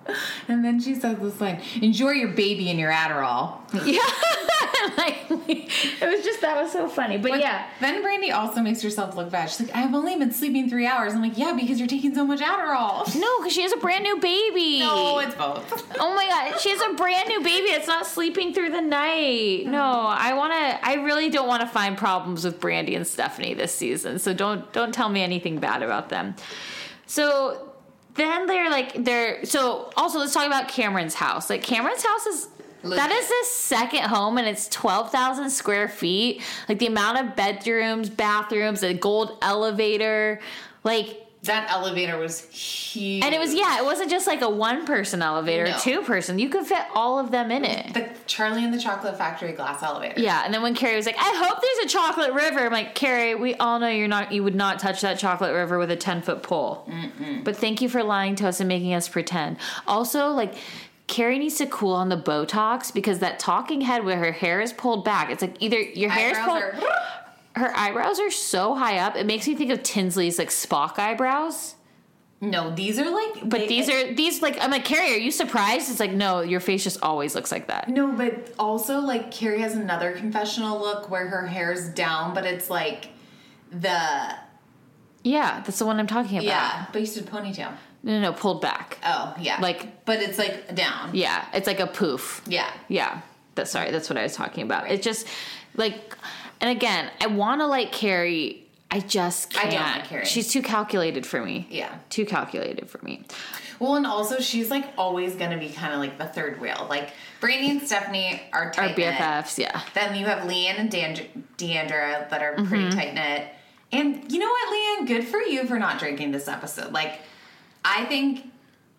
And then she says this line, enjoy your baby and your Adderall. Yeah. Like, it was just, that was so funny. But, but yeah. Then Brandy also makes herself look bad. She's like, I've only been sleeping three hours. I'm like, yeah, because you're taking so much Adderall. No, because she has a brand new baby. No, it's both. Oh my God. She has a brand new baby that's not sleeping through the night. No, I want to, I really don't want to find problems with Brandy and Stephanie this season. So don't, don't tell me anything bad about them. So then they're like, they're, so also let's talk about Cameron's house. Like, Cameron's house is, legit. That is his second home, and it's twelve thousand square feet. Like, the amount of bedrooms, bathrooms, a gold elevator, like, that elevator was huge. And it was, yeah, it wasn't just like a one-person elevator, no. two-person. You could fit all of them in it. The Charlie and the Chocolate Factory glass elevator. Yeah, and then when Carrie was like, I hope there's a chocolate river. I'm like, Carrie, we all know you're not. You would not touch that chocolate river with a ten-foot pole. Mm-mm. But thank you for lying to us and making us pretend. Also, like, Carrie needs to cool on the Botox, because that talking head where her hair is pulled back, it's like either your hair is pulled... Are- her eyebrows are so high up, it makes me think of Tinsley's, like, Spock eyebrows. No, these are like... But they, these are... These, like, I'm like, Carrie, are you surprised? It's like, no, your face just always looks like that. No, but also, like, Carrie has another confessional look where her hair's down, but it's, like, the... Yeah, that's the one I'm talking about. Yeah, but you said ponytail. No, no, no, pulled back. Oh, yeah. Like... But it's, like, down. Yeah, it's like a poof. Yeah. Yeah. That's, sorry, that's what I was talking about. Right. It's just, like... And again, I want to like Carrie. I just can't. I don't like Carrie. She's too calculated for me. Yeah. Too calculated for me. Well, and also she's like always going to be kind of like the third wheel. Like Brandy and Stephanie are tight-knit. Our B F Fs, yeah. Then you have Leanne and Dan- Deandra that are pretty mm-hmm. tight-knit. And you know what, Leanne? Good for you for not drinking this episode. Like, I think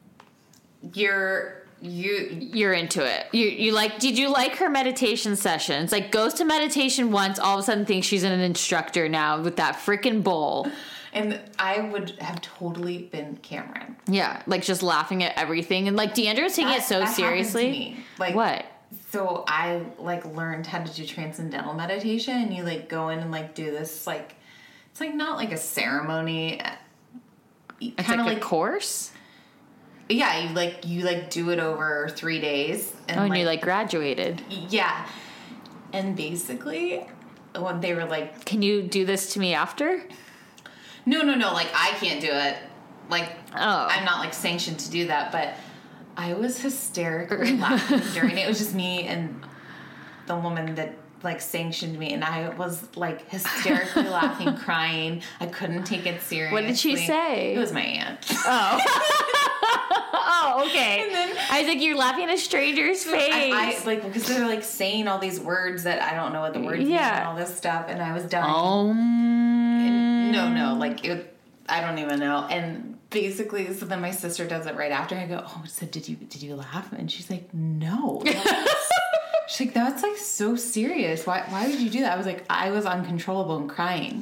you're... You you're into it. You you like? Did you like her meditation sessions? Like, goes to meditation once, all of a sudden thinks she's an instructor now with that freaking bowl. And I would have totally been Cameron. Yeah, like just laughing at everything, and like Deandra's taking that, it so that seriously. To me. Like what? So I like learned how to do transcendental meditation, and you like go in and like do this like it's like not like a ceremony. It's like, like a course. Yeah, you like you like do it over three days, and, oh, and like, you like graduated. Yeah, and basically, when they were like, "Can you do this to me after?" No, no, no. Like I can't do it. Like oh. I'm not like sanctioned to do that. But I was hysterically laughing during it. It was just me and the woman that like sanctioned me, and I was like hysterically laughing, crying. I couldn't take it seriously. What did she say? It was my aunt. Oh. Oh, okay. And then, I was like, you're laughing at a stranger's face. I, I, like, because they're like saying all these words that I don't know what the words yeah. mean and all this stuff, and I was dying. Um, and, no, no, like, it, I don't even know. And basically, so then my sister does it right after. I go, oh, so did you, did you laugh? And she's like, no. She's like, that's like so serious. Why, why did you do that? I was like, I was uncontrollable and crying.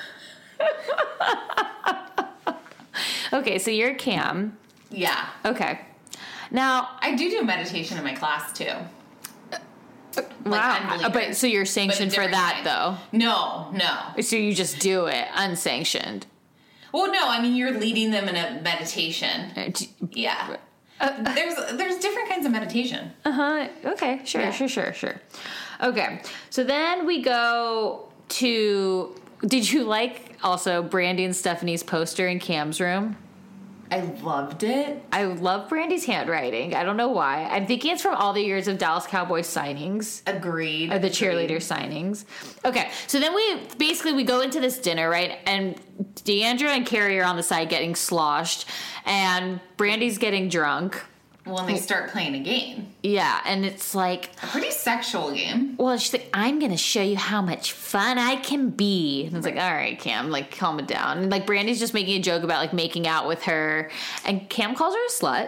Okay, so you're Cam. Yeah. Okay. Now, I do do meditation in my class too. Like, wow. But so you're sanctioned for that kind. Though? No, no. So you just do it unsanctioned? Well, no. I mean, you're leading them in a meditation. Uh, d- yeah. Uh, there's there's different kinds of meditation. Uh huh. Okay. Sure. Yeah. Sure. Sure. Sure. Okay. So then we go to. Did you like also Brandy and Stephanie's poster in Cam's room? I loved it. I love Brandy's handwriting. I don't know why. I'm thinking it's from all the years of Dallas Cowboys signings. Agreed. Or the agreed. cheerleader signings. Okay, so then we basically we go into this dinner, right? And Deandra and Carrie are on the side getting sloshed, and Brandy's getting drunk. Well, and they start playing a game. Yeah, and it's like... a pretty sexual game. Well, she's like, I'm going to show you how much fun I can be. And it's right. like, all right, Cam, like, calm it down. And, like, Brandy's just making a joke about, like, making out with her. And Cam calls her a slut.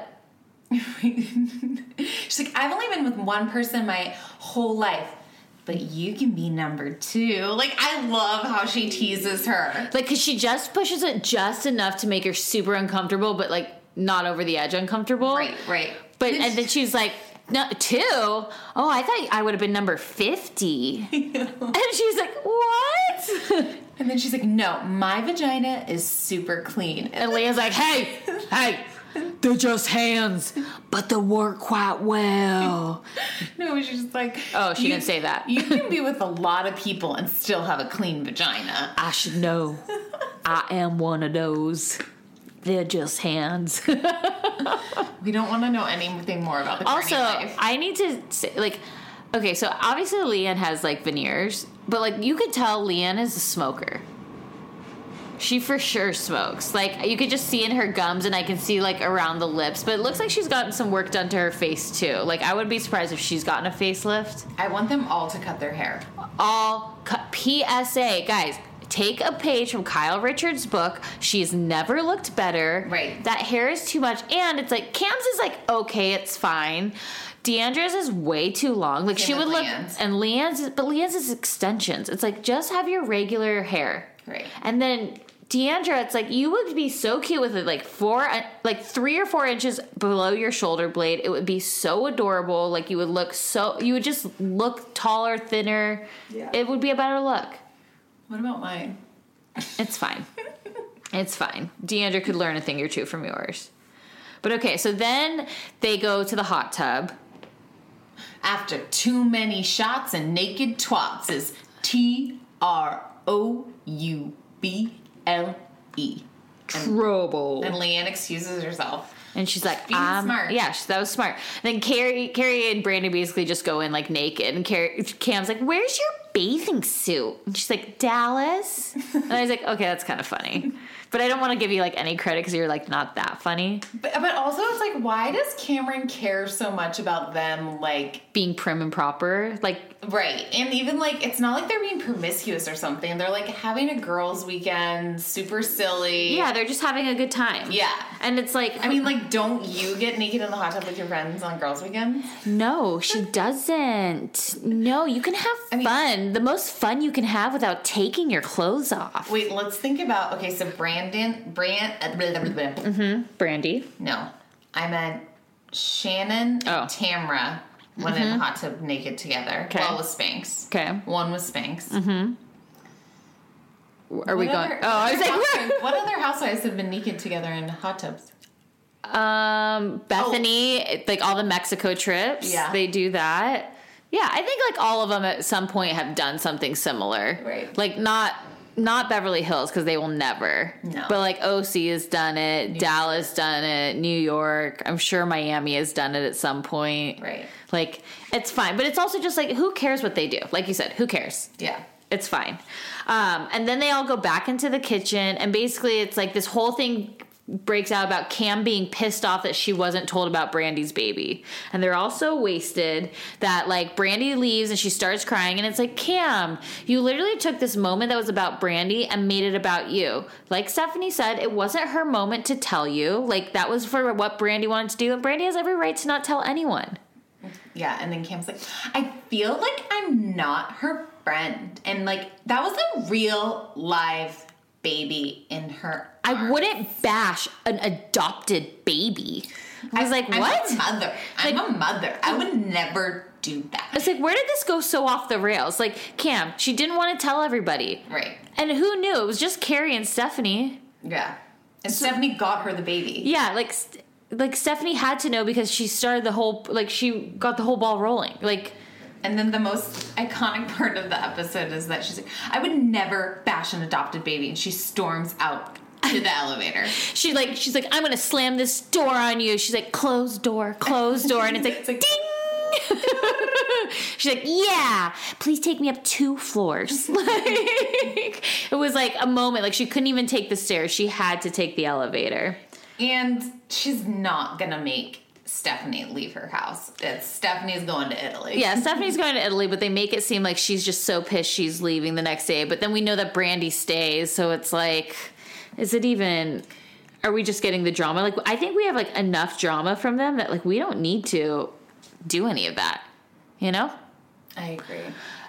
She's like, I've only been with one person my whole life. But you can be number two. Like, I love how she teases her. Like, because she just pushes it just enough to make her super uncomfortable, but, like, not over the edge uncomfortable. Right, right. But and then she's like, no, two? Oh, I thought I would have been number fifty. And she's like, what? And then she's like, no, my vagina is super clean. And Leah's like, hey, hey, They're just hands, but they work quite well. No, she's like, oh, she you, didn't say that. You can be with a lot of people and still have a clean vagina. I should know. I am one of those. They're just hands. We don't want to know anything more about the also, life. I need to say, like, okay, so obviously Leanne has, like, veneers, but, like, you could tell Leanne is a smoker. She for sure smokes. Like, you could just see in her gums, and I can see, like, around the lips. But it looks like she's gotten some work done to her face, too. Like, I would be surprised if she's gotten a facelift. I want them all to cut their hair. All cut. P S A, guys, take a page from Kyle Richards' book. She's never looked better. Right. That hair is too much. And it's like, Cam's is like, okay, it's fine. Deandra's is way too long. Like, Same she would with look... Leanne's. And Leanne's... is- But Leanne's is extensions. It's like, just have your regular hair. Right. And then... Deandra, it's like you would be so cute with it, like four, like three or four inches below your shoulder blade. It would be so adorable. Like you would look so, you would just look taller, thinner. Yeah. It would be a better look. What about mine? It's fine. It's fine. Deandra could learn a thing or two from yours. But okay, so then they go to the hot tub. After too many shots and naked twats is T R O U B L E. Trouble. And Leanne excuses herself. And she's like, Being um, smart. Yeah, she, that was smart. Then Carrie, Carrie and Brandy basically just go in like naked. And Carrie, Cam's like, where's your bathing suit? And she's like, Dallas. And I was like, okay, that's kind of funny. But I don't want to give you like any credit because you're like not that funny. But, but also it's like, why does Cameron care so much about them like being prim and proper? Like, right. And even like, it's not like they're being promiscuous or something. They're like having a girls' weekend, super silly. Yeah, they're just having a good time. Yeah. And it's like, I mean, like, don't you get naked in the hot tub with your friends on girls' weekends? no, she doesn't. No, you can have I mean- fun. The most fun you can have without taking your clothes off. Wait, let's think about, okay, so Brandon, Brand, uh, blah, blah, blah, blah. Mm-hmm. Brandy. No, I meant Shannon Oh. and Tamra went in the hot tub naked together. Okay. Well, with Spanx. Okay. One was Spanx. Mm-hmm. Are we What going? other- Oh, I was what like, other housewives- what other housewives have been naked together in hot tubs? Um, Bethany, like all the Mexico trips, Yeah. they do that. Yeah, I think like all of them at some point have done something similar. Right. Like not not Beverly Hills because they will never. No. But like O C has done it, New Dallas done it, New York. I'm sure Miami has done it at some point. Right. Like it's fine, but it's also just like who cares what they do? Like you said, who cares? Yeah. It's fine. Um, and then they all go back into the kitchen, and basically it's like this whole thing breaks out about Cam being pissed off that she wasn't told about Brandy's baby. And they're all so wasted that like Brandy leaves and she starts crying, and it's like, Cam, you literally took this moment that was about Brandy and made it about you. Like Stephanie said, it wasn't her moment to tell you. Like that was for what Brandy wanted to do, and Brandy has every right to not tell anyone. Yeah, and then Cam's like, I feel like I'm not her friend. And like, that was a real live baby in her I arms. wouldn't bash an adopted baby. I was like, I'm what? a mother. I'm Like- a mother. I would never do that. It's like, where did this go so off the rails? Like, Cam, she didn't want to tell everybody. Right. And who knew? It was just Carrie and Stephanie. Yeah. And Stephanie got her the baby. Yeah, like, St- like Stephanie had to know because she started the whole, like, she got the whole ball rolling. Like, And then the most iconic part of the episode is that she's like, I would never bash an adopted baby. And she storms out to the elevator. she like, she's like, I'm gonna slam this door on you. She's like, closed door, closed door, and it's like, It's like, ding. She's like, yeah, please take me up two floors. Like, it was like a moment. Like she couldn't even take the stairs. She had to take the elevator. And she's not going to make Stephanie leave her house. It's Stephanie's going to Italy. Yeah, Stephanie's going to Italy, but they make it seem like she's just so pissed she's leaving the next day. But then we know that Brandy stays, so it's like, is it even... Are we just getting the drama? Like, I think we have, like, enough drama from them that, like, we don't need to do any of that. You know? I agree.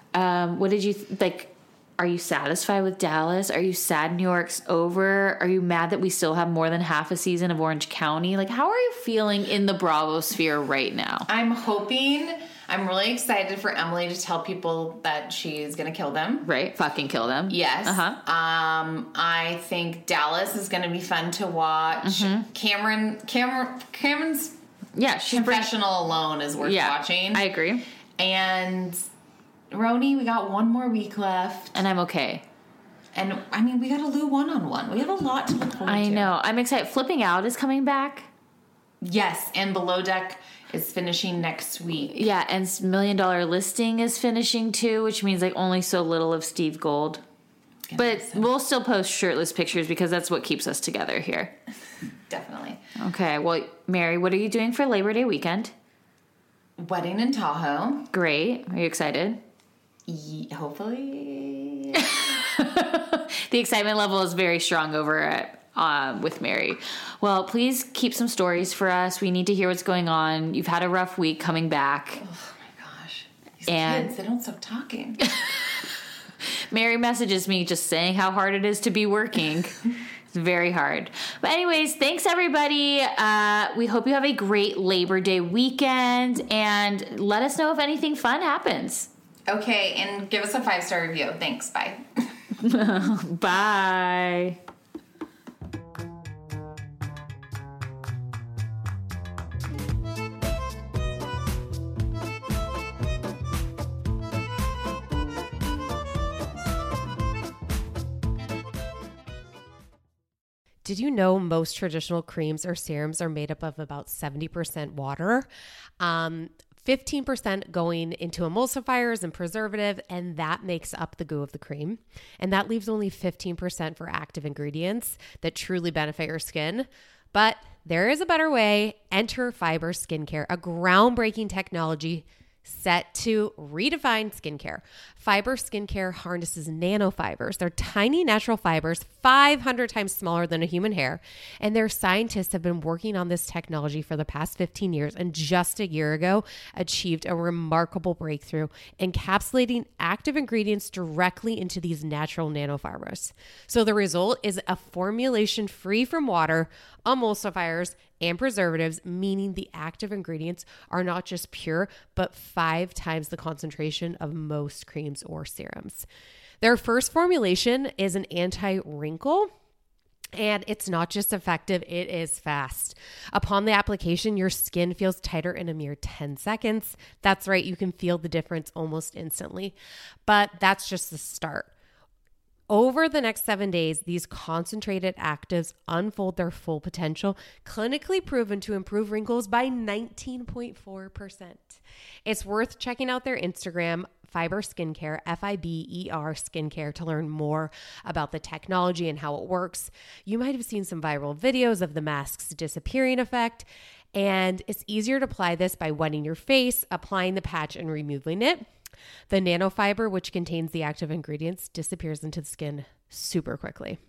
Um, what did you, th- like, are you satisfied with Dallas? Are you sad New York's over? Are you mad that we still have more than half a season of Orange County? Like, how are you feeling in the Bravo sphere right now? I'm hoping, I'm really excited for Emily to tell people that she's going to kill them. Right. Fucking kill them. Yes. Uh-huh. Um, I think Dallas is going to be fun to watch. Mm-hmm. Cameron, Cameron, Cameron's yeah, she's confessional bring- alone is worth yeah, watching. I agree. And Roni, we got one more week left. And I'm okay. And, I mean, we got a Lou one-on-one. We have a lot to look forward I to. I know. I'm excited. Flipping Out is coming back. Yes, and Below Deck is finishing next week. Yeah, and Million Dollar Listing is finishing too, which means like only so little of Steve Gold. Yeah, but so. We'll still post shirtless pictures because that's what keeps us together here. Definitely. Okay, well, Mary, what are you doing for Labor Day weekend? Wedding in Tahoe. Great. Are you excited? Yeah, hopefully. The excitement level is very strong over at Uh, with Mary. Well, please keep some stories for us. We need to hear what's going on. You've had a rough week coming back. Oh my gosh. These and kids, they don't stop talking. Mary messages me just saying how hard it is to be working. It's very hard. But anyways, thanks everybody. Uh, we hope you have a great Labor Day weekend and let us know if anything fun happens. Okay, and give us a five-star review. Thanks. Bye. Bye. Did you know most traditional creams or serums are made up of about seventy percent water? Um, fifteen percent going into emulsifiers and preservative, and that makes up the goo of the cream. And that leaves only fifteen percent for active ingredients that truly benefit your skin. But there is a better way. Enter Fiber Skincare, a groundbreaking technology set to redefine skincare. Fiber Skincare harnesses nanofibers. They're tiny natural fibers, five hundred times smaller than a human hair. And their scientists have been working on this technology for the past fifteen years, and just a year ago achieved a remarkable breakthrough, encapsulating active ingredients directly into these natural nanofibers. So the result is a formulation free from water, emulsifiers, and preservatives, meaning the active ingredients are not just pure, but five times the concentration of most creams or serums. Their first formulation is an anti-wrinkle, and it's not just effective, it is fast. Upon the application, your skin feels tighter in a mere ten seconds. That's right, you can feel the difference almost instantly. But that's just the start. Over the next seven days, these concentrated actives unfold their full potential, clinically proven to improve wrinkles by nineteen point four percent. It's worth checking out their Instagram, Fiber Skincare, F I B E R Skincare, to learn more about the technology and how it works. You might have seen some viral videos of the mask's disappearing effect, and it's easier to apply this by wetting your face, applying the patch, and removing it. The nanofiber, which contains the active ingredients, disappears into the skin super quickly.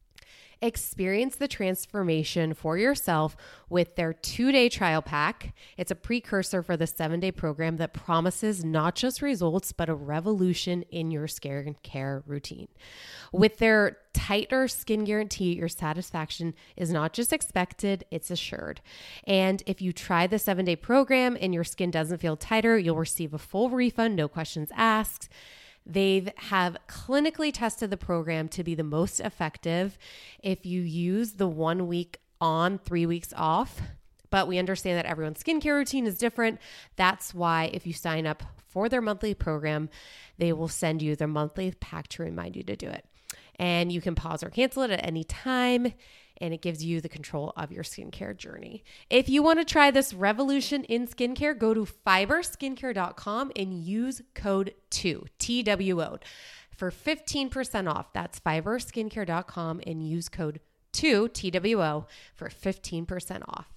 Experience the transformation for yourself with their two-day trial pack. It's a precursor for the seven-day program that promises not just results, but a revolution in your skincare routine. With their tighter skin guarantee, your satisfaction is not just expected, it's assured. And if you try the seven-day program and your skin doesn't feel tighter, you'll receive a full refund, no questions asked. They have clinically tested the program to be the most effective if you use the one week on, three weeks off. But we understand that everyone's skincare routine is different. That's why if you sign up for their monthly program, they will send you their monthly pack to remind you to do it. And you can pause or cancel it at any time, and it gives you the control of your skincare journey. If you want to try this revolution in skincare, go to fiber skincare dot com and use code two, T W O, for fifteen percent off. That's fiber skincare dot com and use code two, T W O, for fifteen percent off.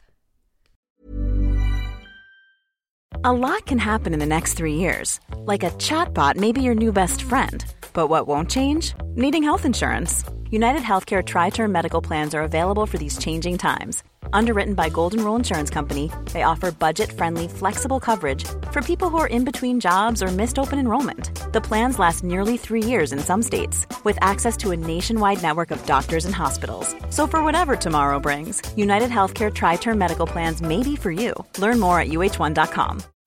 A lot can happen in the next three years. Like a chatbot may be your new best friend. But what won't change? Needing health insurance. United Healthcare Tri-Term Medical Plans are available for these changing times. Underwritten by Golden Rule Insurance Company, they offer budget-friendly, flexible coverage for people who are in between jobs or missed open enrollment. The plans last nearly three years in some states, with access to a nationwide network of doctors and hospitals. So for whatever tomorrow brings, United Healthcare Tri-Term Medical Plans may be for you. Learn more at U H one dot com.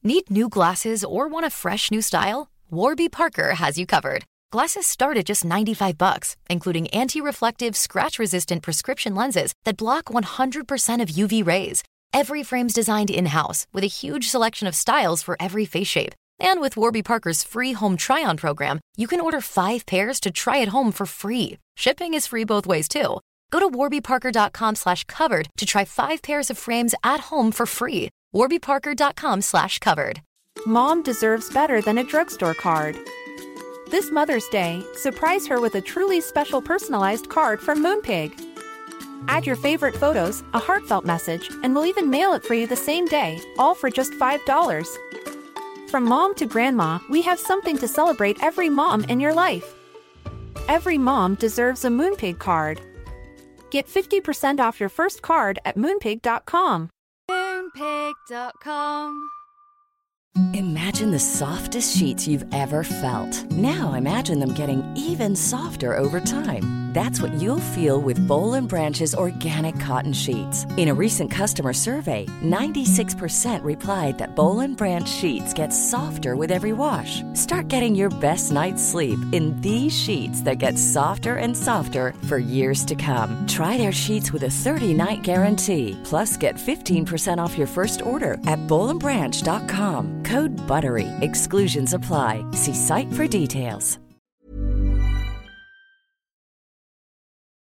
Need new glasses or want a fresh new style? Warby Parker has you covered. Glasses start at just ninety-five bucks, including anti-reflective, scratch-resistant prescription lenses that block one hundred percent of U V rays. Every frame's designed in-house with a huge selection of styles for every face shape. And with Warby Parker's free home try-on program, you can order five pairs to try at home for free. Shipping is free both ways, too. Go to warbyparker.com slash covered to try five pairs of frames at home for free. warbyparker.com slash covered. Mom deserves better than a drugstore card. This Mother's Day, surprise her with a truly special personalized card from Moonpig. Add your favorite photos, a heartfelt message, and we'll even mail it for you the same day, all for just five dollars. From mom to grandma, we have something to celebrate every mom in your life. Every mom deserves a Moonpig card. Get fifty percent off your first card at moonpig dot com. moonpig dot com. Imagine the softest sheets you've ever felt. Now imagine them getting even softer over time. That's what you'll feel with Boll and Branch's organic cotton sheets. In a recent customer survey, ninety-six percent replied that Boll and Branch sheets get softer with every wash. Start getting your best night's sleep in these sheets that get softer and softer for years to come. Try their sheets with a thirty-night guarantee. Plus, get fifteen percent off your first order at boll and branch dot com. Code BUTTERY. Exclusions apply. See site for details.